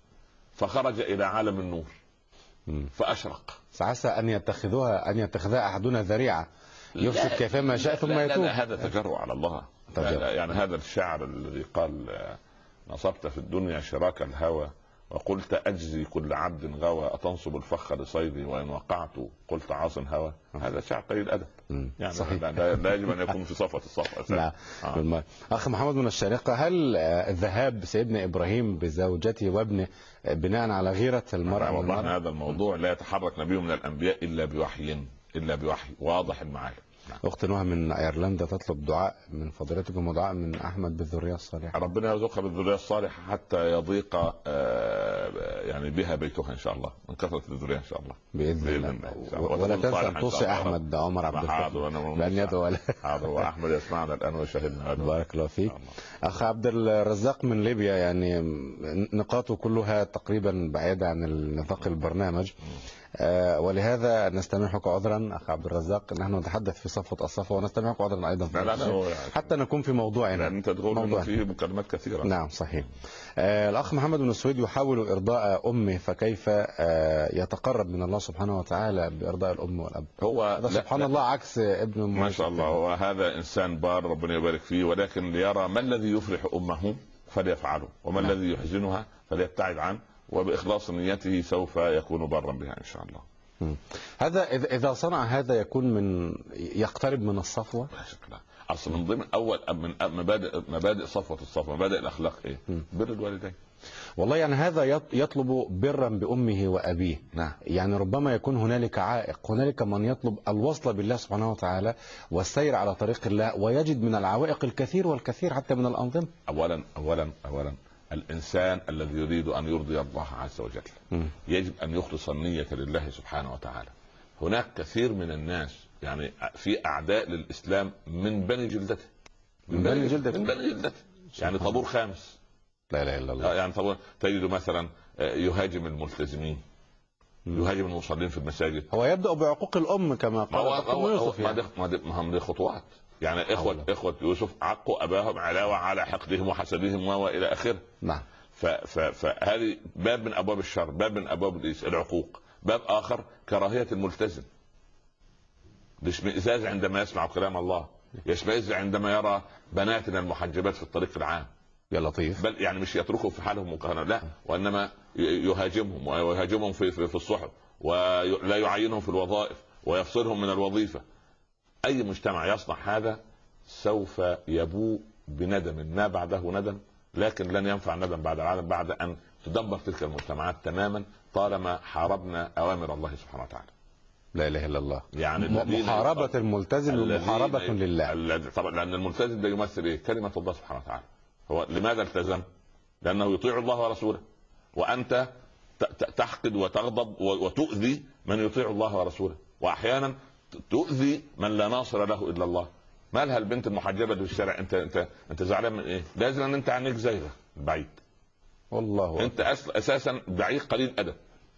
فخرج إلى عالم النور فأشرق. فعسى أن يتخذوها أن يتخذها أحدنا ذريعة يفسد كيفما شاء ثم لا يتوب. لا لا هذا تجرؤ على الله. يعني هذا الشاعر الذي قال نصبت في الدنيا شراك الهوى وقلت أجزي كل عبد غوى أتنصب الفخ لصيدي وإن وقعت قلت عاص هوى. هذا شعر قليل الأدب. يعني صحيح. لا يجب أن يكون في صفوة الصفوة. لا. آه. أخ محمد من الشارقة، هل الذهاب بسيدنا إبراهيم بزوجته وابنه بناء على غيرة المرأة؟ والله هذا الموضوع لا يتحرك نبي من الأنبياء إلا بوحي إلا بوحي واضح المعالم. أخت نهى من أيرلندا تطلب دعاء من فضيلتكم ودعاء من أحمد بالذرية الصالحة. ربنا يرزقها بالذرية الصالحة حتى يضيق يعني يعني بها بيتها ان شاء الله من كثره الذريه ان شاء الله باذن, بإذن الله. ولا تنسى ان توصي احمد عمر عبد الكافي بان يدعو له. حاضر، واحمد يسمعنا الان ويشاهدنا. بارك الله فيك. اخ عبد الرزاق من ليبيا، يعني نقاطه كلها تقريبا بعيده عن نطاق البرنامج، آه ولهذا نستمعك عذرا اخ عبد الرزاق، نحن نتحدث في صفوه الصفوه ونستمعك عذرا ايضا في لا لا لا حتى نكون في موضوعنا، لان انت تقول فيه مكالمات كثيره. نعم صحيح. آه الاخ محمد بن السويد يحاول ارضاء امه، فكيف آه يتقرب من الله سبحانه وتعالى بارضاء الام والاب؟ هو سبحان لا الله لا عكس ابن ما شاء الله، وهذا انسان بار ربنا يبارك فيه، ولكن ليرى ما الذي يفرح امه فليفعله، وما نعم. الذي يحزنها فليبتعد عنه، وباخلاص نيته سوف يكون بارا بها ان شاء الله. هذا اذا صنع هذا يكون من يقترب من الصفوه. لا شك لا. اصل من ضمن اول من مبادئ مبادئ صفوه الصفوه، مبادئ الاخلاق ايه؟ بر الوالدين. والله يعني هذا يطلب برا بامه وابيه. نعم. يعني ربما يكون هنالك عائق، هنالك من يطلب الوصل بالله سبحانه وتعالى والسير على طريق الله، ويجد من العوائق الكثير والكثير حتى من الانظمه. اولا اولا اولا الإنسان الذي يريد أن يرضي الله عز وجل م. يجب أن يخلص النية لله سبحانه وتعالى. هناك كثير من الناس يعني في أعداء للإسلام من بني جلدته، من بني جلدته من بني جلدته يعني طابور خامس. لا لا إلا الله. يعني طابور تجد مثلا يهاجم الملتزمين، م. يهاجم المصلين في المساجد. هو يبدأ بعقوق الأم كما قال هو يوسف. يعني. ما هم دي خطوات، يعني اخوه أولا. اخوه يوسف عقوا اباهم علاوه على حقدهم وحسدهم والى اخره. نعم. فهذه باب من ابواب الشر، باب من ابواب العقوق. باب اخر كراهيه الملتزم، الاشمئزاز عندما يسمع كلام الله، يشمئز عندما يرى بناتنا المحجبات في الطريق العام. يا لطيف. بل يعني مش يتركهم في حالهم مكهنة، لا، وانما يهاجمهم ويهاجمهم في في الصحف، ولا يعينهم في الوظائف ويفصلهم من الوظيفه. اي مجتمع يصنع هذا سوف يبوء بندم ما بعده ندم، لكن لن ينفع ندم بعد العالم بعد ان تدمر تلك المجتمعات تماما طالما حاربنا اوامر الله سبحانه وتعالى. لا اله الا الله. يعني محاربه الملتزم محاربه لله. طبعا لان الملتزم ده يمثل ايه؟ كلمه الله سبحانه وتعالى. هو لماذا التزم؟ لانه يطيع الله ورسوله، وانت تحقد وتغضب وتؤذي من يطيع الله ورسوله، واحيانا تؤذي من لا ناصر له الا الله. مالها البنت المحجبه في الشارع؟ انت انت انت زعلان من ايه؟ لازم ان انت عنك زيغه بعيد. والله انت اساسا بعيد قليل ادب،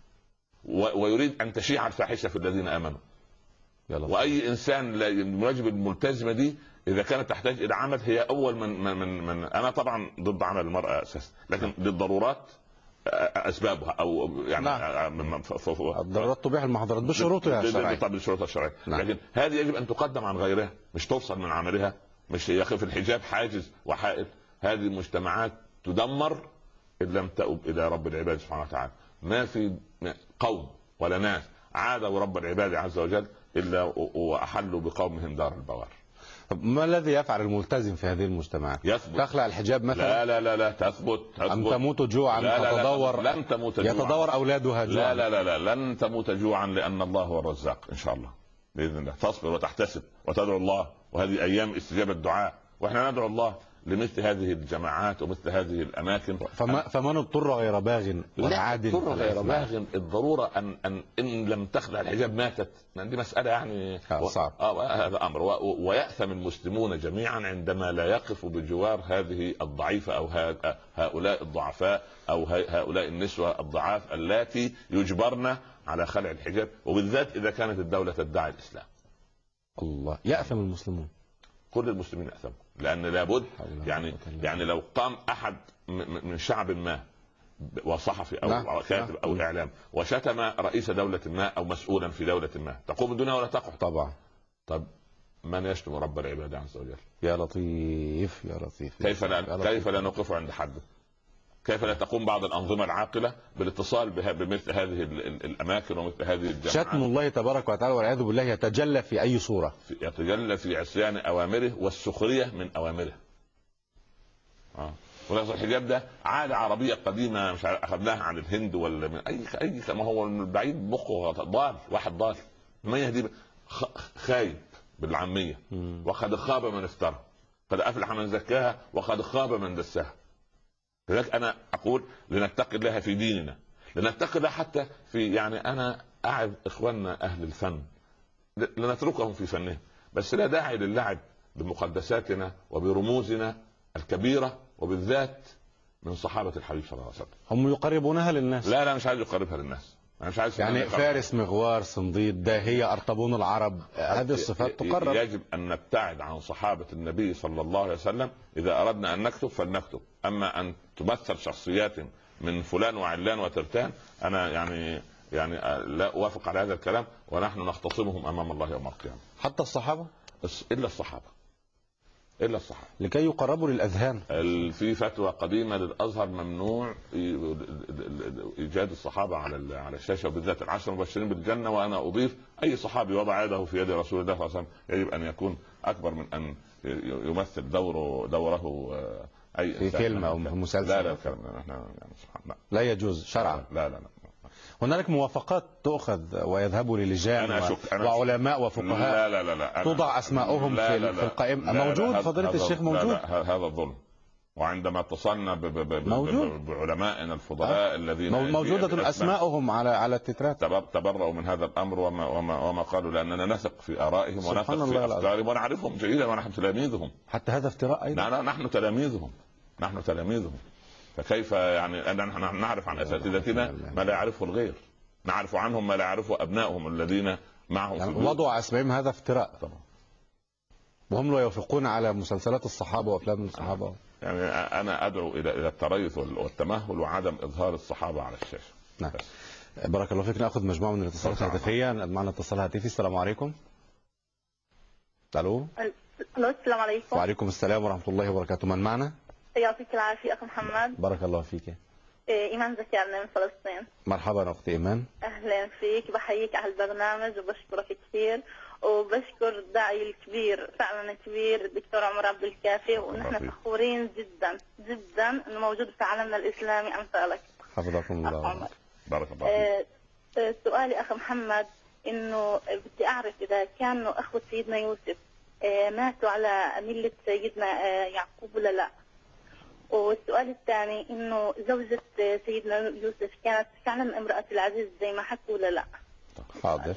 ويريد ان تشيع الفاحشه في الذين امنوا. واي انسان الواجب الملتزمه دي اذا كانت تحتاج الى عمل هي اول من من من, من انا طبعا ضد عمل المراه اساسا، لكن للضرورات اسبابها او يعني نعم. الضرورات تبيح المحظورات بشروطها الشرعيه. طبعا بشروطها الشرعيه، نعم. لكن هذه يجب ان تقدم عن غيرها، مش تفصل من عملها، مش يخف الحجاب حاجز وحائل. هذه المجتمعات تدمر ان لم تؤب الى رب العباد سبحانه وتعالى. ما في قوم ولا ناس عادوا رب العباد عز وجل الا واحلوا بقومهم دار البوار. ما الذي يفعل الملتزم في هذه المجتمعات؟ يثبت. تخلع الحجاب مثلا؟ لا لا لا لا تثبت, تثبت. أم تموت جوعا؟ لا لا تتدور لا لن تموت جوعا. يتدور أولادها جوعا؟ لا لا لا لا لن تموت جوعا، لأن الله هو الرزاق إن شاء الله بإذن الله. تصبر وتحتسب وتدعو الله، وهذه أيام استجابة الدعاء، وإحنا ندعو الله لمثل هذه الجماعات ومثل هذه الأماكن. فما فمن اضطر غير باغ ولا عاد. اضطر غير باغ، الضرورة أن أن إن لم تخلع الحجاب ماتت، دي مسألة يعني صعب. آه هذا أمر، ويأثم المسلمون جميعا عندما لا يقفوا بجوار هذه الضعيفة أو هؤلاء الضعفاء أو هؤلاء النسوة الضعاف اللاتي يجبرن على خلع الحجاب، وبالذات إذا كانت الدولة تدعي الإسلام. الله. يأثم المسلمون، كل المسلمين أثموا، لأن لابد يعني يعني لو قام أحد من شعب ما وصحفي أو لا. كاتب أو لا. إعلام وشتم رئيس دولة ما أو مسؤولا في دولة ما، تقوم الدنيا ولا تقع طبعا. طب من يشتم رب العباد عز وجل؟ يا لطيف يا لطيف. كيف لا كيف لا نوقف عند حده؟ كيف لا تقوم بعض الأنظمة العاقلة بالاتصال بمثل هذه الأماكن ومثل هذه الجماعات؟ شتم الله تبارك وتعالى والعياذ بالله يتجلى في أي صورة؟ يتجلى في عصيان أوامره والسخرية من أوامره. آه. ولكن الحجاب ده عادة عربية قديمة مش أخذناها عن الهند ولا من أي أي ما هو البعيد مخه ضال، واحد ضال ما يهدي خايب بالعامية. وقد خاب من افترى، قد أفلح من زكاها وقد خاب من دساها. لذلك أنا أقول لنتقي الله في ديننا، لنتقد حتى في يعني انا اعد اخواننا اهل الفن لنتركهم في فنهم، بس لا داعي للعب بمقدساتنا وبرموزنا الكبيره وبالذات من صحابه الحبيب صلى الله عليه وسلم. هم يقربونها للناس. لا لا مش عايز يقربها للناس، أنا مش عايز يعني فارس، مغوار، صنديد، داهيه، ارطبون العرب، هذه الصفات تقرب. يجب ان نبتعد عن صحابه النبي صلى الله عليه وسلم اذا اردنا ان نكتب فلنكتب، اما ان تمثل شخصيات من فلان وعلان وترتان انا يعني يعني لا اوافق على هذا الكلام، ونحن نختصمهم امام الله يوم القيامه. حتى الصحابه؟ الا الصحابه الا الصحابه لكي يقربوا للاذهان. في فتوى قديمه للازهر ممنوع ايجاد الصحابه على على الشاشه، وبالذات العشر المبشرين بالجنه، وانا اضيف اي صحابي وضع يده في يد رسول الله صلى الله عليه وسلم يجب ان يكون اكبر من ان يمثل دوره دوره اي في فيلم او مسلسل. لا لا الكلام احنا يعني سبحان لا يجوز شرعا. لا لا لا هنالك موافقات تؤخذ ويذهبوا للجان و... وعلماء وفقهاء لا لا لا لا توضع اسماءهم لا في, لا لا في القائمه. موجود فضيله الشيخ موجود. لا لا هذا الظلم، وعندما اتصلنا ب... ب... ب... ب... بعلمائنا الفضلاء أه؟ الذين موجوده اسماءهم على على التترات تبرؤوا من هذا الامر وما وما, وما قالوا، لاننا نثق في ارائهم ونثق في افكارهم ونعرفهم جيدا ونحن تلاميذهم. حتى هذا افتراء ايضا. لا نحن تلاميذهم نحن تلاميذهم فكيف يعني نحن نعرف عن اساتذتنا ما لا يعرفه الغير، نعرف عنهم ما لا يعرفه ابنائهم الذين معهم يعني وضع اسمائهم هذا افتراء طبعا، وهم لا يوافقون على مسلسلات الصحابه وافلام الصحابه. يعني انا ادعو الى الى التريث والتمهل وعدم اظهار الصحابه على الشاشه. نعم. بارك الله فيك. ناخذ مجموعه من الاتصالات الهاتفيه. معنا اتصال هاتفي. السلام عليكم. الو. الو السلام عليكم. وعليكم السلام ورحمه الله وبركاته. من معنا؟ يعطيك العافيه اخ محمد. بارك الله فيك. ايمان زكريا من فلسطين. مرحبا اختي ايمان. اهلا فيك، بحييك على البرنامج وبشكرك كثير، وبشكر الداعي الكبير فعلا كبير الدكتور عمر عبد الكافي، ونحن فخورين جدا جدا انه موجود في عالمنا الاسلامي امثالك. حفظكم الله. بارك الله فيك. آه سؤالي اخ محمد انه بدي اعرف اذا كانوا اخوة سيدنا يوسف آه ماتوا على ملة سيدنا آه يعقوب ولا لا؟ والسؤال الثاني انه زوجة سيدنا يوسف كانت فعلا امرأة العزيز زي ما حكوا ولا لا؟ حاضر.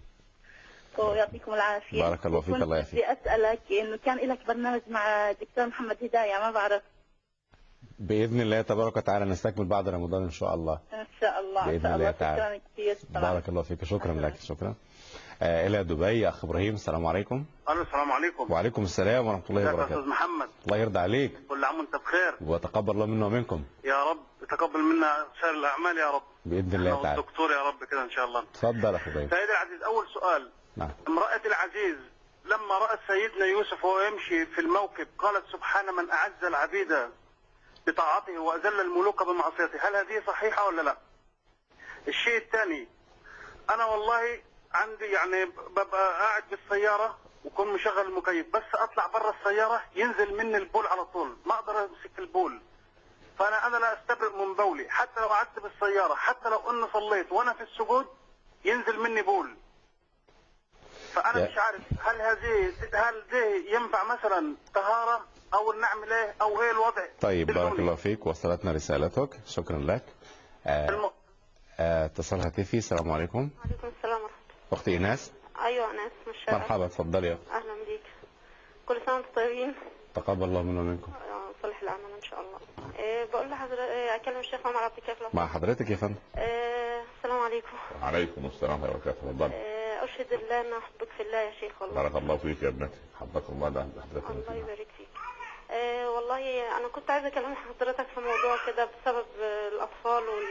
ويعطيكم العافية. بارك الله فيك. الله يعافيك. بدي اسألك انه كان لك برنامج مع الدكتور محمد هداية، ما بعرف. باذن الله تبارك وتعالى نستكمل بعد رمضان ان شاء الله. ان شاء الله. باذن الله تعالى. شكرا كثير. بارك الله فيك. شكرا لك. شكرا. آه الى دبي اخ ابراهيم. السلام عليكم. الو السلام عليكم. وعليكم السلام ورحمه الله وبركاته. استاذ محمد. الله يرضى عليك. كل عام وانت بخير. وتقبل الله منا ومنكم. يا رب تقبل منا سائر الاعمال يا رب. باذن الله تعالى. الدكتور يا رب كده ان شاء الله. تفضل يا اخي ابراهيم. سيدي العزيز، اول سؤال. نعم. امرأة العزيز لما رأت سيدنا يوسف وهو يمشي في الموكب قالت سبحان من اعز العبيد بطاعته واذل الملوك بمعصيته، هل هذه صحيحة ولا لا؟ الشيء الثاني، انا والله عندي يعني ببقى قاعد بالسيارة وكون مشغل المكيف، بس اطلع برا السيارة ينزل مني البول على طول، ما اقدر امسك البول، فانا انا لا استبرئ من بولي، حتى لو قعدت بالسيارة، حتى لو اني صليت وانا في السجود ينزل مني بول. فانا يا. مش عارف هل هذه هل ده ينفع مثلا طهارة او نعمل ايه او ايه الوضع؟ طيب بارك الله فيك، وصلتنا رسالتك، شكرا لك. آه الم... آه اتصال هاتفي. السلام عليكم. وعليكم السلام ورحمة الله. اختي ايناس. ايوه ايناس من الشارع. مرحبا، اتفضلي يا اهلا بيك. كل سنه وانتم طيبين. تقبل الله منا ومنكم. صالح الاعمال ان شاء الله. إيه بقول لحضرتك إيه اكلم الشيخ عمر عبد الكافي مع حضرتك يا فندم. إيه السلام عليكم. وعليكم السلام ورحمه الله وبركاته. إيه اشهد الله ان احبك في الله يا شيخ والله. بارك الله فيك يا ابنتي، حبك الله ده حضرتك. الله يبارك فيك. إيه والله انا كنت عايزه اكلم حضرتك في موضوع كده بسبب الاطفال وال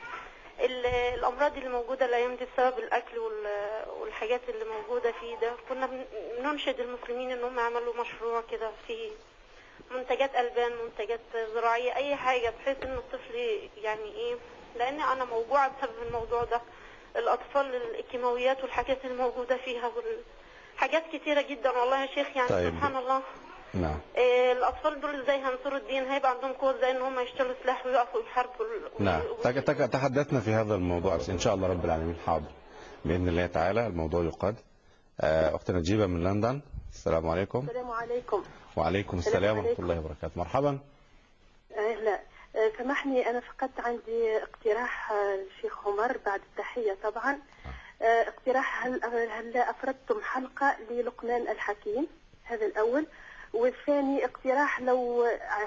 الامراض اللي موجوده الايام دي بسبب الاكل والحاجات اللي موجوده فيه ده. كنا بننشد المسلمين ان هم يعملوا مشروع كده في منتجات البان، منتجات زراعيه، اي حاجه بحيث ان الطفل يعني ايه، لان انا موجوعه بسبب الموضوع ده. الاطفال الكيماويات والحاجات اللي موجوده فيها حاجات كتيره جدا والله يا شيخ يعني. طيب. سبحان الله. نعم. إيه الاطفال دول ازاي هينصروا الدين؟ هيبقى عندهم قوه ازاي ان هم يشتروا سلاح ويقفوا يحاربوا؟ نعم. تحدثنا في هذا الموضوع ان شاء الله رب العالمين. حاضر باذن الله تعالى، الموضوع يقاد. اختنا نجيبه من لندن. السلام عليكم. السلام عليكم. وعليكم السلام ورحمه الله وبركاته. مرحبا. اهلا. سامحني أنا فقط عندي اقتراح للشيخ عمر بعد التحية طبعا. اقتراح هل هل أفردتم حلقة للقمان الحكيم؟ هذا الأول. والثاني اقتراح لو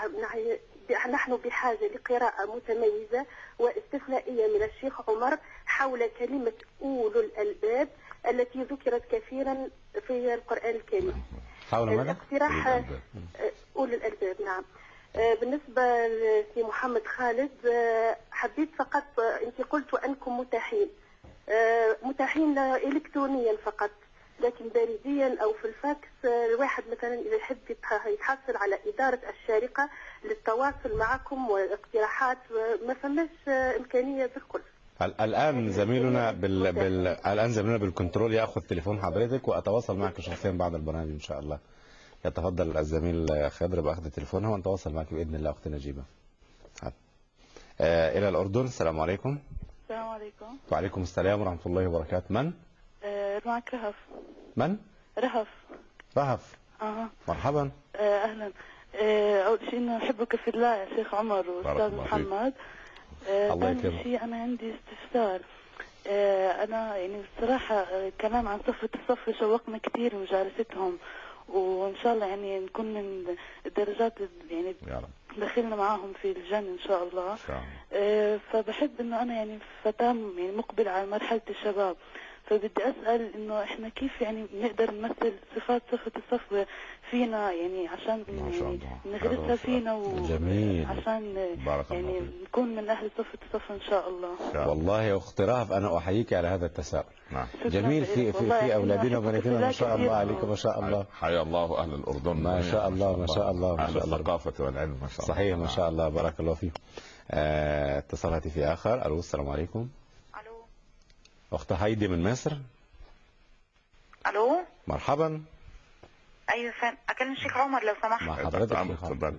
نحن بحاجة لقراءة متميزة واستثنائية من الشيخ عمر حول كلمة أولو الألباب التي ذكرت كثيرا في القرآن الكريم. حول ماذا؟ اقتراح أولو الألباب. نعم. بالنسبة لمحمد خالد حبيت فقط، أنت قلت أنكم متاحين متاحين إلكترونيا فقط، لكن بريديا أو في الفاكس الواحد مثلا إذا يحب يتحصل على إدارة الشارقة للتواصل معكم والاقتراحات ما فماش إمكانية بالكل. الآن زميلنا بال... بال... الآن زميلنا بالكنترول يأخذ تليفون حضرتك وأتواصل معك شخصيا بعد البرنامج إن شاء الله. يتفضل الزميل خضر بأخذ تليفونها ونتواصل معك بإذن الله أختنا نجيبة. آه إلى الأردن. السلام عليكم. السلام عليكم. وعليكم السلام ورحمة الله وبركاته. من؟ آه معك رهف. من؟ رهف. رهف. أه. مرحبا. آه أهلا. آه أول شيء إنه أحبك في الله يا شيخ عمر وأستاذ محمد. آه الله يكرمك. شيء أنا عندي استفسار. آه أنا يعني بصراحة آه كلام عن صفة الصف شوقنا كثير مجالستهم، وإن شاء الله يعني نكون من الدرجات يعني دخلنا معاهم في الجنة إن شاء الله. آه فبحب إنه أنا يعني فتاة يعني مقبل على مرحلة الشباب، فبدي أسأل إنه إحنا كيف يعني نقدر نمثل صفات صفة الصف فينا يعني عشان يعني نغرسها فينا وعشان يعني نكون من أهل صفة الصف إن شاء الله. والله يا أخت رهف أنا أحييك على هذا التساؤل. جميل في في, في أولادنا وبناتنا ما شاء الله عليك ما شاء الله. حيا الله أهل الأردن ما شاء الله ما شاء الله ما شاء الله. الثقافة والعلم ما شاء الله. صحيح ما شاء الله بارك الله فيكم. اتصال هاتفي آخر. ألو السلام عليكم. أخت هايدي من مصر. ألو مرحبا. أيوة فن أكلم الشيخ عمر لو سمحت. مع حضرتك الشيخ عمر.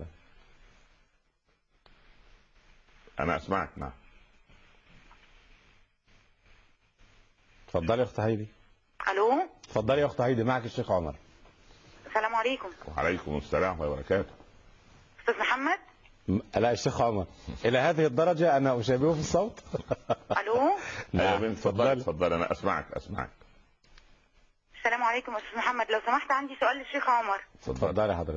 أنا أسمعك. نعم اتفضلي يا أخت هايدي. ألو اتفضلي يا أخت هايدي معك الشيخ عمر. السلام عليكم. وعليكم السلام ورحمة الله وبركاته. أستاذ محمد. لا الشيخ عمر إلى هذه الدرجة أنا أشابهه في الصوت. ألو نعم اتفضل اتفضل أنا أسمعك أسمعك. السلام عليكم أستاذ محمد لو سمحت عندي سؤال للشيخ عمر. اتفضلي حضرتك.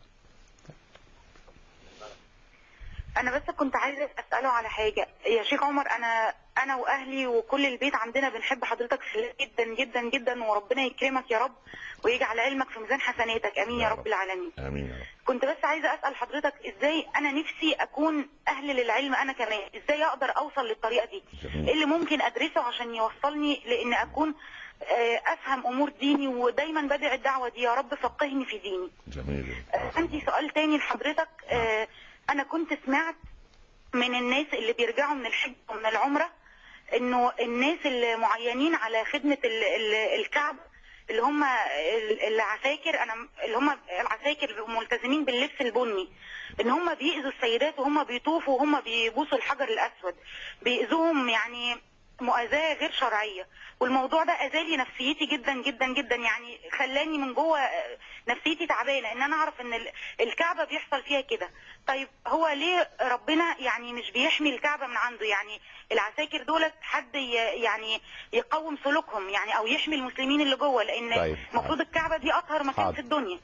أنا بس كنت عايزة أسأله على حاجة يا شيخ عمر. أنا أنا وأهلي وكل البيت عندنا بنحب حضرتك في الله جدا جدا جدا، وربنا يكرمك يا رب ويجعل علمك في ميزان حسناتك. امين يا رب العالمين. امين يا رب. كنت بس عايزه اسال حضرتك ازاي انا نفسي اكون اهل للعلم انا كمان، ازاي اقدر اوصل للطريقه دي؟ ايه اللي ممكن ادرسه عشان يوصلني لان اكون افهم امور ديني، ودايما بدعي الدعوه دي يا رب فقهني في ديني. جميل. عندي سؤال تاني لحضرتك. آه انا كنت سمعت من الناس اللي بيرجعوا من الحج ومن العمره انه الناس المعينين على خدمه الكعبه اللي هم العساكر، انا اللي هم العساكر ملتزمين باللبس البني، ان هم بيأذوا السيدات وهم بيطوفوا وهم بيبوسوا الحجر الاسود، بيأذوهم يعني مؤاذاه غير شرعيه، والموضوع ده اذالي نفسيتي جدا جدا جدا، يعني خلاني من جوه نفسيتي تعبانه ان انا اعرف ان الكعبه بيحصل فيها كده. طيب هو ليه ربنا يعني مش بيحمي الكعبه من عنده؟ يعني العساكر دولت حد يعني يقوم سلوكهم يعني او يحمي المسلمين اللي جوه، لان المفروض طيب. الكعبه دي اطهر مكان حاضر. في الدنيا.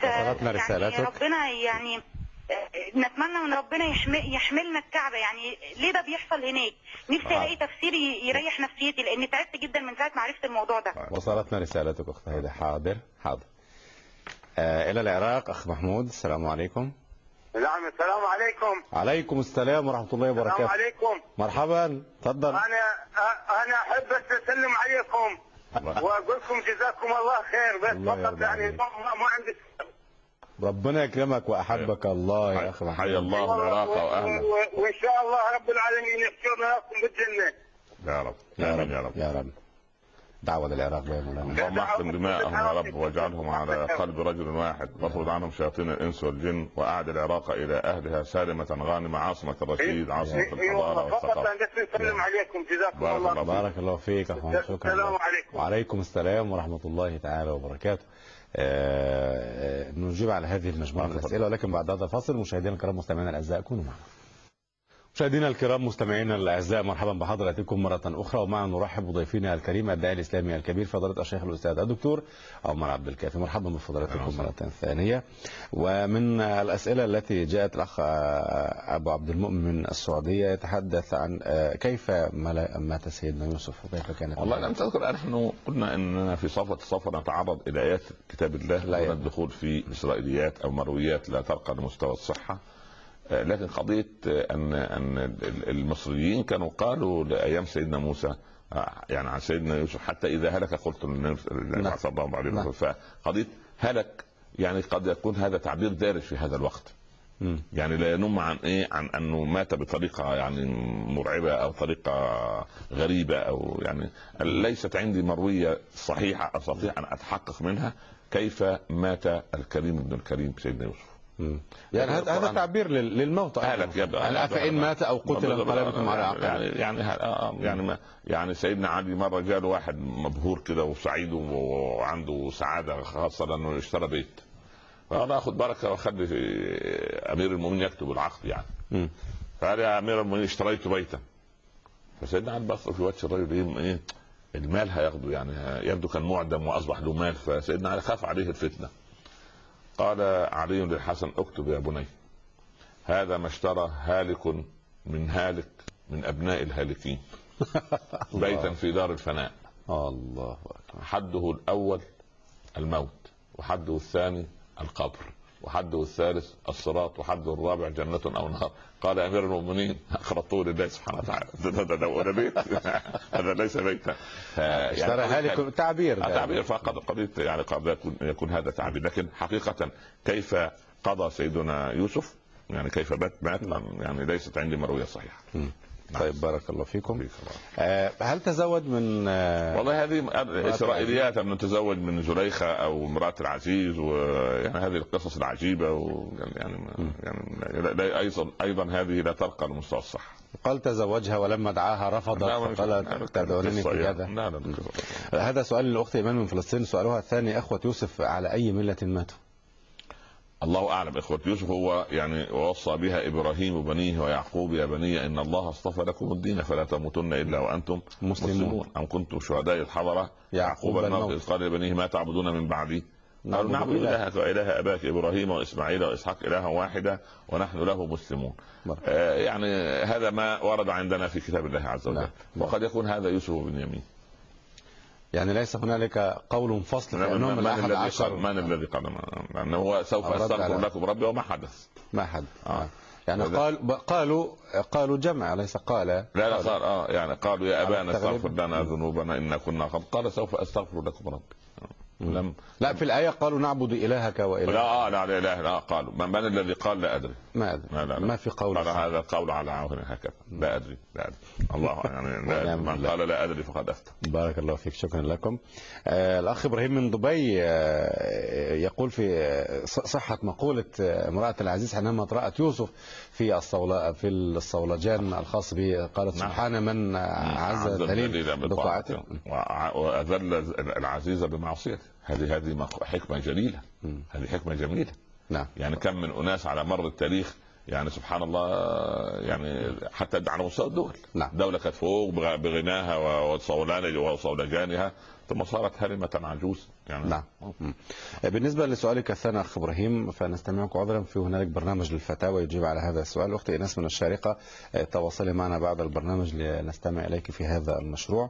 يعني ربنا يعني نتمنى من ربنا يحمي يحملنا الكعبه، يعني ليه ده بيحصل هناك؟ نفسي الاقي تفسير يريح نفسيتي لان تعبت جدا من ساعه ما عرفت الموضوع ده. وصلتنا رسالتك اخت هيدا. حاضر حاضر. آه الى العراق اخ محمود. السلام عليكم. نعم السلام عليكم. عليكم السلام ورحمه الله وبركاته. السلام عليكم. مرحبا تفضل. انا انا احب اسلم عليكم واقول لكم جزاكم الله خير، بس فقط يعني ما عندي. ربنا يكرمك واحبك الله يا اخي محمد. حيا الله العراق واهله. وان شاء الله رب العالمين يحشرنا لكم بالجنه. يا رب يا رب يا رب يا رب. دعوة للعراق يا مولانا. اللهم احقن دماءهم يا رب واجعلهم على قلب رجل واحد، واطرد عنهم شياطين الانس والجن، واعد العراق الى اهلها سالمه غانمه عاصمه الرشيد، عاصمه الحضاره والثقافه. فقط بس نسلم عليكم جزاكم الله. بارك الله فيك يا اخوان. شكرا. السلام عليكم. وعليكم السلام ورحمه الله تعالى وبركاته. آه نجيب على هذه المجموعه من الاسئله، ولكن بعد هذا الفاصل مشاهدينا الكرام مستمعينا الاعزاء كونوا معنا. مشاهدينا الكرام مستمعينا الاعزاء، مرحبا بحضراتكم مره اخرى، ومعنا نرحب بضيفنا الكريم الداعي الاسلامي الكبير فضيله الشيخ الاستاذ الدكتور عمر عبد الكافي. مرحبا بفضلاتكم مره ثانيه. ومن الاسئله التي جاءت الاخ ابو عبد المؤمن من السعوديه يتحدث عن كيف مات سيدنا يوسف وكيف كانت. والله لم تذكر، نحن قلنا اننا في صفه الصفر نتعرض الى ايات كتاب الله دون الدخول في اسرائيليات او مرويات لا ترقى لمستوى الصحه. لكن قضية أن أن المصريين كانوا قالوا لأيام سيدنا موسى يعني عن سيدنا يوسف حتى إذا هلك قلت النبي صلى الله عليه وسلم. فقضية هلك يعني قد يكون هذا تعبير دارج في هذا الوقت، يعني لا ينم عن إيه عن أنه مات بطريقة يعني مرعبة أو طريقة غريبة، أو يعني ليست عندي مروية صحيحة أستطيع أن أتحقق منها كيف مات الكريم ابن الكريم سيدنا يوسف. مم. يعني هذا هذا تعبير للموت يعني فإن مات او قتل انقلبتم على عقبه. يعني يعني يعني ما يعني سيدنا علي مره جاء واحد مبهور كده وسعيد وعنده سعاده خاصه لانه اشترى بيت، فقال اخذ بركه واخلي امير المؤمنين يكتب العقد يعني. م. فقال يا امير المؤمنين اشتريت بيتا. فسيدنا علي بص في وجه الرجل ايه المال هياخده، يعني يبدو كان معدم واصبح له مال، فسيدنا علي خاف عليه الفتنه. قال علي للحسن اكتب يا بني هذا ما اشترى هالك من هالك من ابناء الهالكين بيتا في دار الفناء. الله حده الاول الموت، وحده الثاني القبر، وحده الثالث الصراط، وحده الرابع جنة او نار. قال امير المؤمنين اخرطوا لله سبحانه وتعالى ده بيت هذا ليس بيتا. اشترى هالك تعبير تعبير فقط قضيه يعني قد يكون, يكون هذا تعبير، لكن حقيقه كيف قضى سيدنا يوسف يعني كيف مات مات يعني ليست عندي مرويه صحيحه. م. طيب بارك الله فيكم. آه هل تزوج من آه والله هذه اسرائيليات انه تزوج من زليخه او امراه العزيز، ويعني هذه القصص العجيبه ويعني يعني ايضا ايضا هذه لا ترقى لمستوى الصحه. قال تزوجها ولما دعاها رفضت فقالت تدعونني في هذا. لا لا لا. هذا سؤال للاخت ايمان من فلسطين. سؤالها الثاني اخوه يوسف على اي مله ماتوا؟ الله اعلم. اخوة يوسف هو يعني ووصى بها ابراهيم بنيه ويعقوب يا بني ان الله اصطفى لكم الدين فلا تموتن الا وانتم مسلمون, مسلمون. ام كنتم شهداء اذ حضر يعقوب الموت اذ قال لبنيه ما تعبدون من بعدي قالوا نعبد الهك واله اباك ابراهيم واسماعيل واسحاق الها واحده ونحن له مسلمون. آه يعني هذا ما ورد عندنا في كتاب الله عز وجل. وقد يكون هذا يوسف بن يمين، يعني ليس هنالك قول فصل في انهم الاحد عشر. من الذي قال لانه هو سوف استغفر لكم ربي وما حدث ما حد آه. يعني قال قالوا قالوا جمع ليس قال لا لا قال اه يعني قالوا يا ابانا استغفر لنا ذنوبنا انا كنا قد قال سوف استغفر لكم ربي. لم لا في الآية قالوا نعبد إلهك وإله. لا لا لا لا, لا قالوا من الذي قال لا أدري ما أدري لا لا ما في قول هذا قول على عون هكذا لا أدري لا أدري الله يعني من قال لا أدري فقد أفتى. بارك الله فيك شكرا لكم. آه الأخ إبراهيم من دبي آه يقول في صحة مقولة امرأة العزيز حينما رأت يوسف في الصولة في الصولجان الخاص به قالت نعم. سبحان من عز دليل بطاعته وأذل العزيز بمعصيته. هذه هذه حكمة جليلة، هذه حكمة جميلة. نعم. يعني كم من أناس على مر التاريخ يعني سبحان الله يعني حتى على مستوى الدول. نعم. دولة كانت فوق بغناها وصولجانها ثم صارت هرمة عجوز يعني. نعم. بالنسبة لسؤالك الثاني أخ إبراهيم فنستمعك عذرا في هنالك برنامج للفتاوى يجيب على هذا السؤال. أختي إناس من الشارقة تواصلي معنا بعد البرنامج لنستمع إليك في هذا المشروع.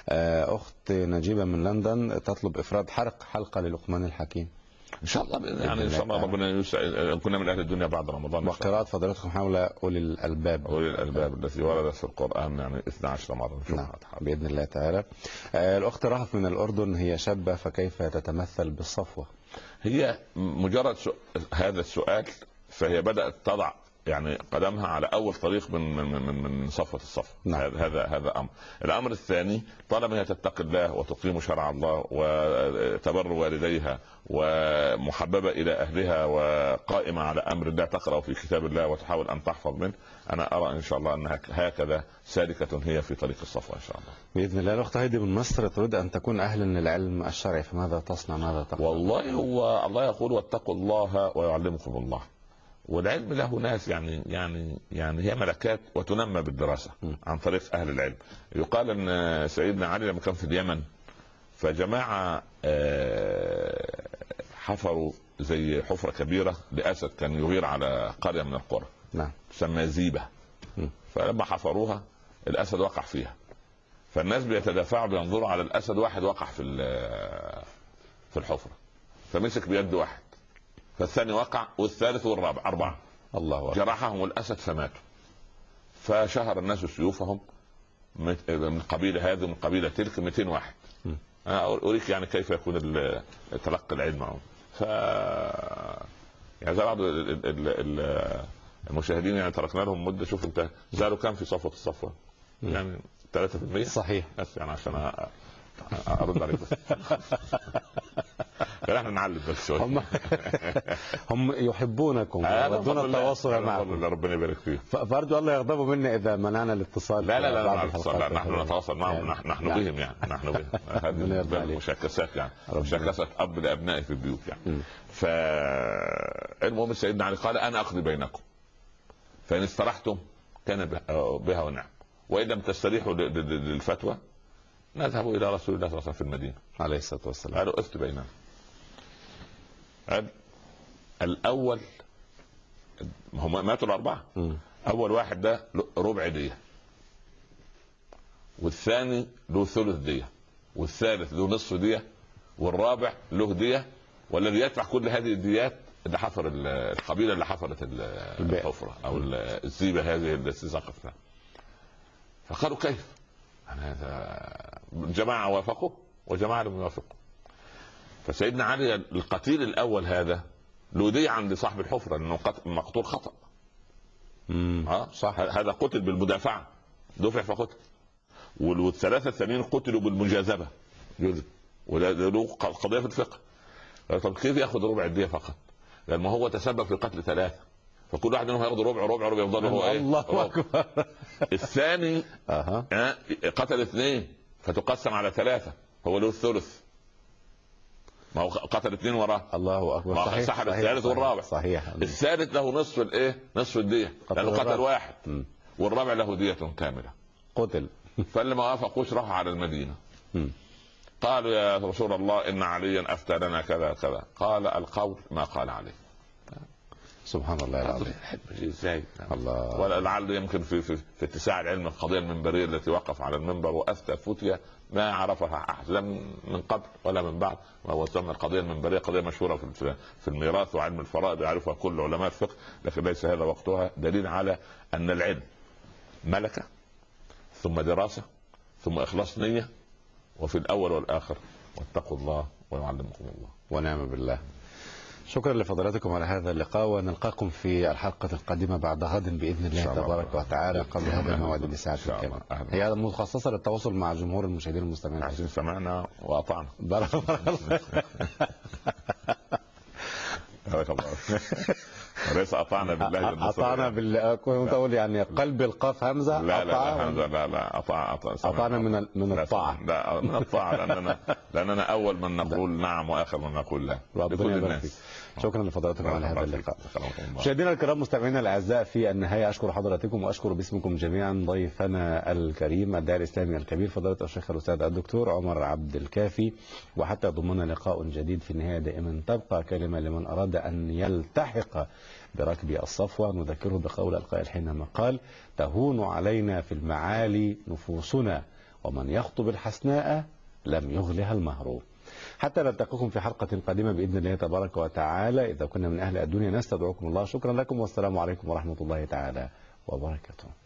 أخت نجيبة من لندن تطلب إفراد حلقة حلقة للقمان الحكيم. ان شاء الله يعني ان شاء الله ربنا يسعد كنا من اهل الدنيا بعد رمضان. وقراءة فضيلتكم حول اولي الالباب اولي الالباب التي وردت في القران يعني اثنتي عشرة مرة نعم. باذن الله تعالى. آه الاخت رهف من الاردن هي شابه فكيف تتمثل بالصفوه؟ هي مجرد هذا السؤال فهي بدات تضع يعني قدمها على اول طريق من من من, من صفوه الصفوه. نعم. هذا هذا امر. الامر الثاني طالما هي تتقي الله وتقيم شرع الله وتبر والديها ومحببه الى اهلها وقائمه على امر الله تقرا في كتاب الله وتحاول ان تحفظ منه، انا ارى ان شاء الله انها هكذا سالكه هي في طريق الصفوه ان شاء الله باذن الله. الاخت هيدي من مصر تريد ان تكون اهلا للعلم الشرعي فماذا تصنع ماذا تقرا؟ والله هو الله يقول واتقوا الله ويعلمكم الله. والعلم له ناس يعني يعني يعني هي ملكات وتنمى بالدراسه عن طريق اهل العلم. يقال ان سيدنا علي لما كان في اليمن فجماعه حفروا زي حفره كبيره لاسد كان يغير على قريه من القرى، نعم، تسمى زيبه. فلما حفروها الاسد وقع فيها، فالناس بيتدافعوا بينظروا على الاسد، واحد وقع في في الحفره فمسك بيد واحد، فالثاني وقع والثالث والرابع، أربعة. الله أكبر. جرحهم الأسد فماتوا. فشهر الناس سيوفهم من قبيلة هذه ومن قبيلة تلك مئتين واحد. م. أنا أريك يعني كيف يكون تلقي العلم معهم. ف يعني زي بعض المشاهدين يعني تركنا لهم مدة. شوف أنت زالوا كم في صفوة الصفوة؟ يعني ثلاثة بالمئة. صحيح. بس يعني عشان أرد عليك بس. احنا نعلم بس شويه. هم هم يحبونكم ودون التواصل معكم. ربنا يبارك فيك. فارجو الله يغضبوا منا اذا منعنا الاتصال. لا لا لا, لا, لا, لا نحن نتواصل معهم. نحن, نحن بهم يعني نحن بهم. هذه مشاكسات يعني مشاكسات اب لابنائه في البيوت يعني. فالمهم سيدنا علي قال انا اقضي بينكم فان استرحتم كان بها ونعم، وان لم تستريحوا للفتوى نذهب الى رسول الله صلى الله عليه وسلم في المدينه عليه الصلاه والسلام. قالوا افتوا بيننا. الاول هم ماتوا الاربعه. م. اول واحد ده ربع ديه، والثاني له ثلث ديه، والثالث له نصف ديه، والرابع له ديه، والذي يدفع كل هذه الديات اللي حفر القبيله اللي حفرت الحفره او الزيبه هذه التي سقطتها. فقالوا كيف؟ هذا جماعه وافقوا وجماعه لم يوافقوا. فسيدنا علي القتيل الاول هذا له دية عند صاحب الحفره لانه مقتول خطا. امم صح. هذا قتل بالمدافعه دفع فقتل، والثلاثه الثانيين قتلوا بالمجاذبه جزء، وله قضيه في الفقه. طب كيف ياخذ ربع الدية فقط؟ لما هو تسبب في قتل ثلاثه، فكل واحد منهم ياخذ ربع ربع ربع يفضل هو ايه؟ الله اكبر. الثاني اها قتل اثنين فتقسم على ثلاثه، هو له الثلث. ما هو قتل اثنين وراه. الله اكبر. صحيح. سحب الثالث والرابع. صحيح. الثالث له نصف الايه؟ نصف الدية لانه قتل الرابع. واحد. م. والرابع له دية كامله قتل. فاللي ما وافقوش راحوا على المدينه. م. قالوا يا رسول الله ان عليا افتى لنا كذا كذا. قال القول ما قال عليه. سبحان الله العظيم. ازاي؟ الله. ولعل يمكن في في, في اتساع العلم القضيه المنبريه التي وقف على المنبر وافتى فتيا ما عرفها احد لا من قبل ولا من بعد، وهو سمى القضيه المنبريه قضيه مشهوره في في الميراث وعلم الفرائض يعرفها كل علماء الفقه، لكن ليس هذا وقتها. دليل على ان العلم ملكه ثم دراسه ثم اخلاص نيه، وفي الاول والاخر واتقوا الله ويعلمكم الله. ونعم بالله. شكرا لفضلاتكم على هذا اللقاء، ونلقاكم في الحلقة القادمة بعد غد بإذن الله تبارك وتعالى قبل هذا الموعد بساعة الكامل. هي مخصصة للتواصل مع جمهور المشاهدين المستمعين. عايزين سمعنا وأطعنا. بارك الله. بارك الله. ليس أطعنا بالله. أطعنا بالله. كنت أقول يعني قلب القاف همزة. لا لا همزة لا لا أطع أطع. أطعنا من من الطاعة. لا من الطاعة لأننا لأننا أول من نقول نعم وآخر من نقول لا. ربنا يبارك فيك. شكرا لفضلاتكم على هذا اللقاء. مشاهدينا الكرام مستمعينا الاعزاء، في النهايه اشكر حضراتكم واشكر باسمكم جميعا ضيفنا الكريم الداعي الاسلامي الكبير فضيله الشيخ الاستاذ الدكتور عمر عبد الكافي. وحتى يضمنا لقاء جديد في النهايه دائما تبقى كلمه لمن اراد ان يلتحق بركب الصفوه، نذكره بقول القائل حينما قال: تهون علينا في المعالي نفوسنا ومن يخطب الحسناء لم يغلها المهر. حتى نلتقيكم في حلقة قادمة بإذن الله تبارك وتعالى. إذا كنا من أهل الدنيا نستدعوكم الله. شكرا لكم والسلام عليكم ورحمة الله تعالى وبركاته.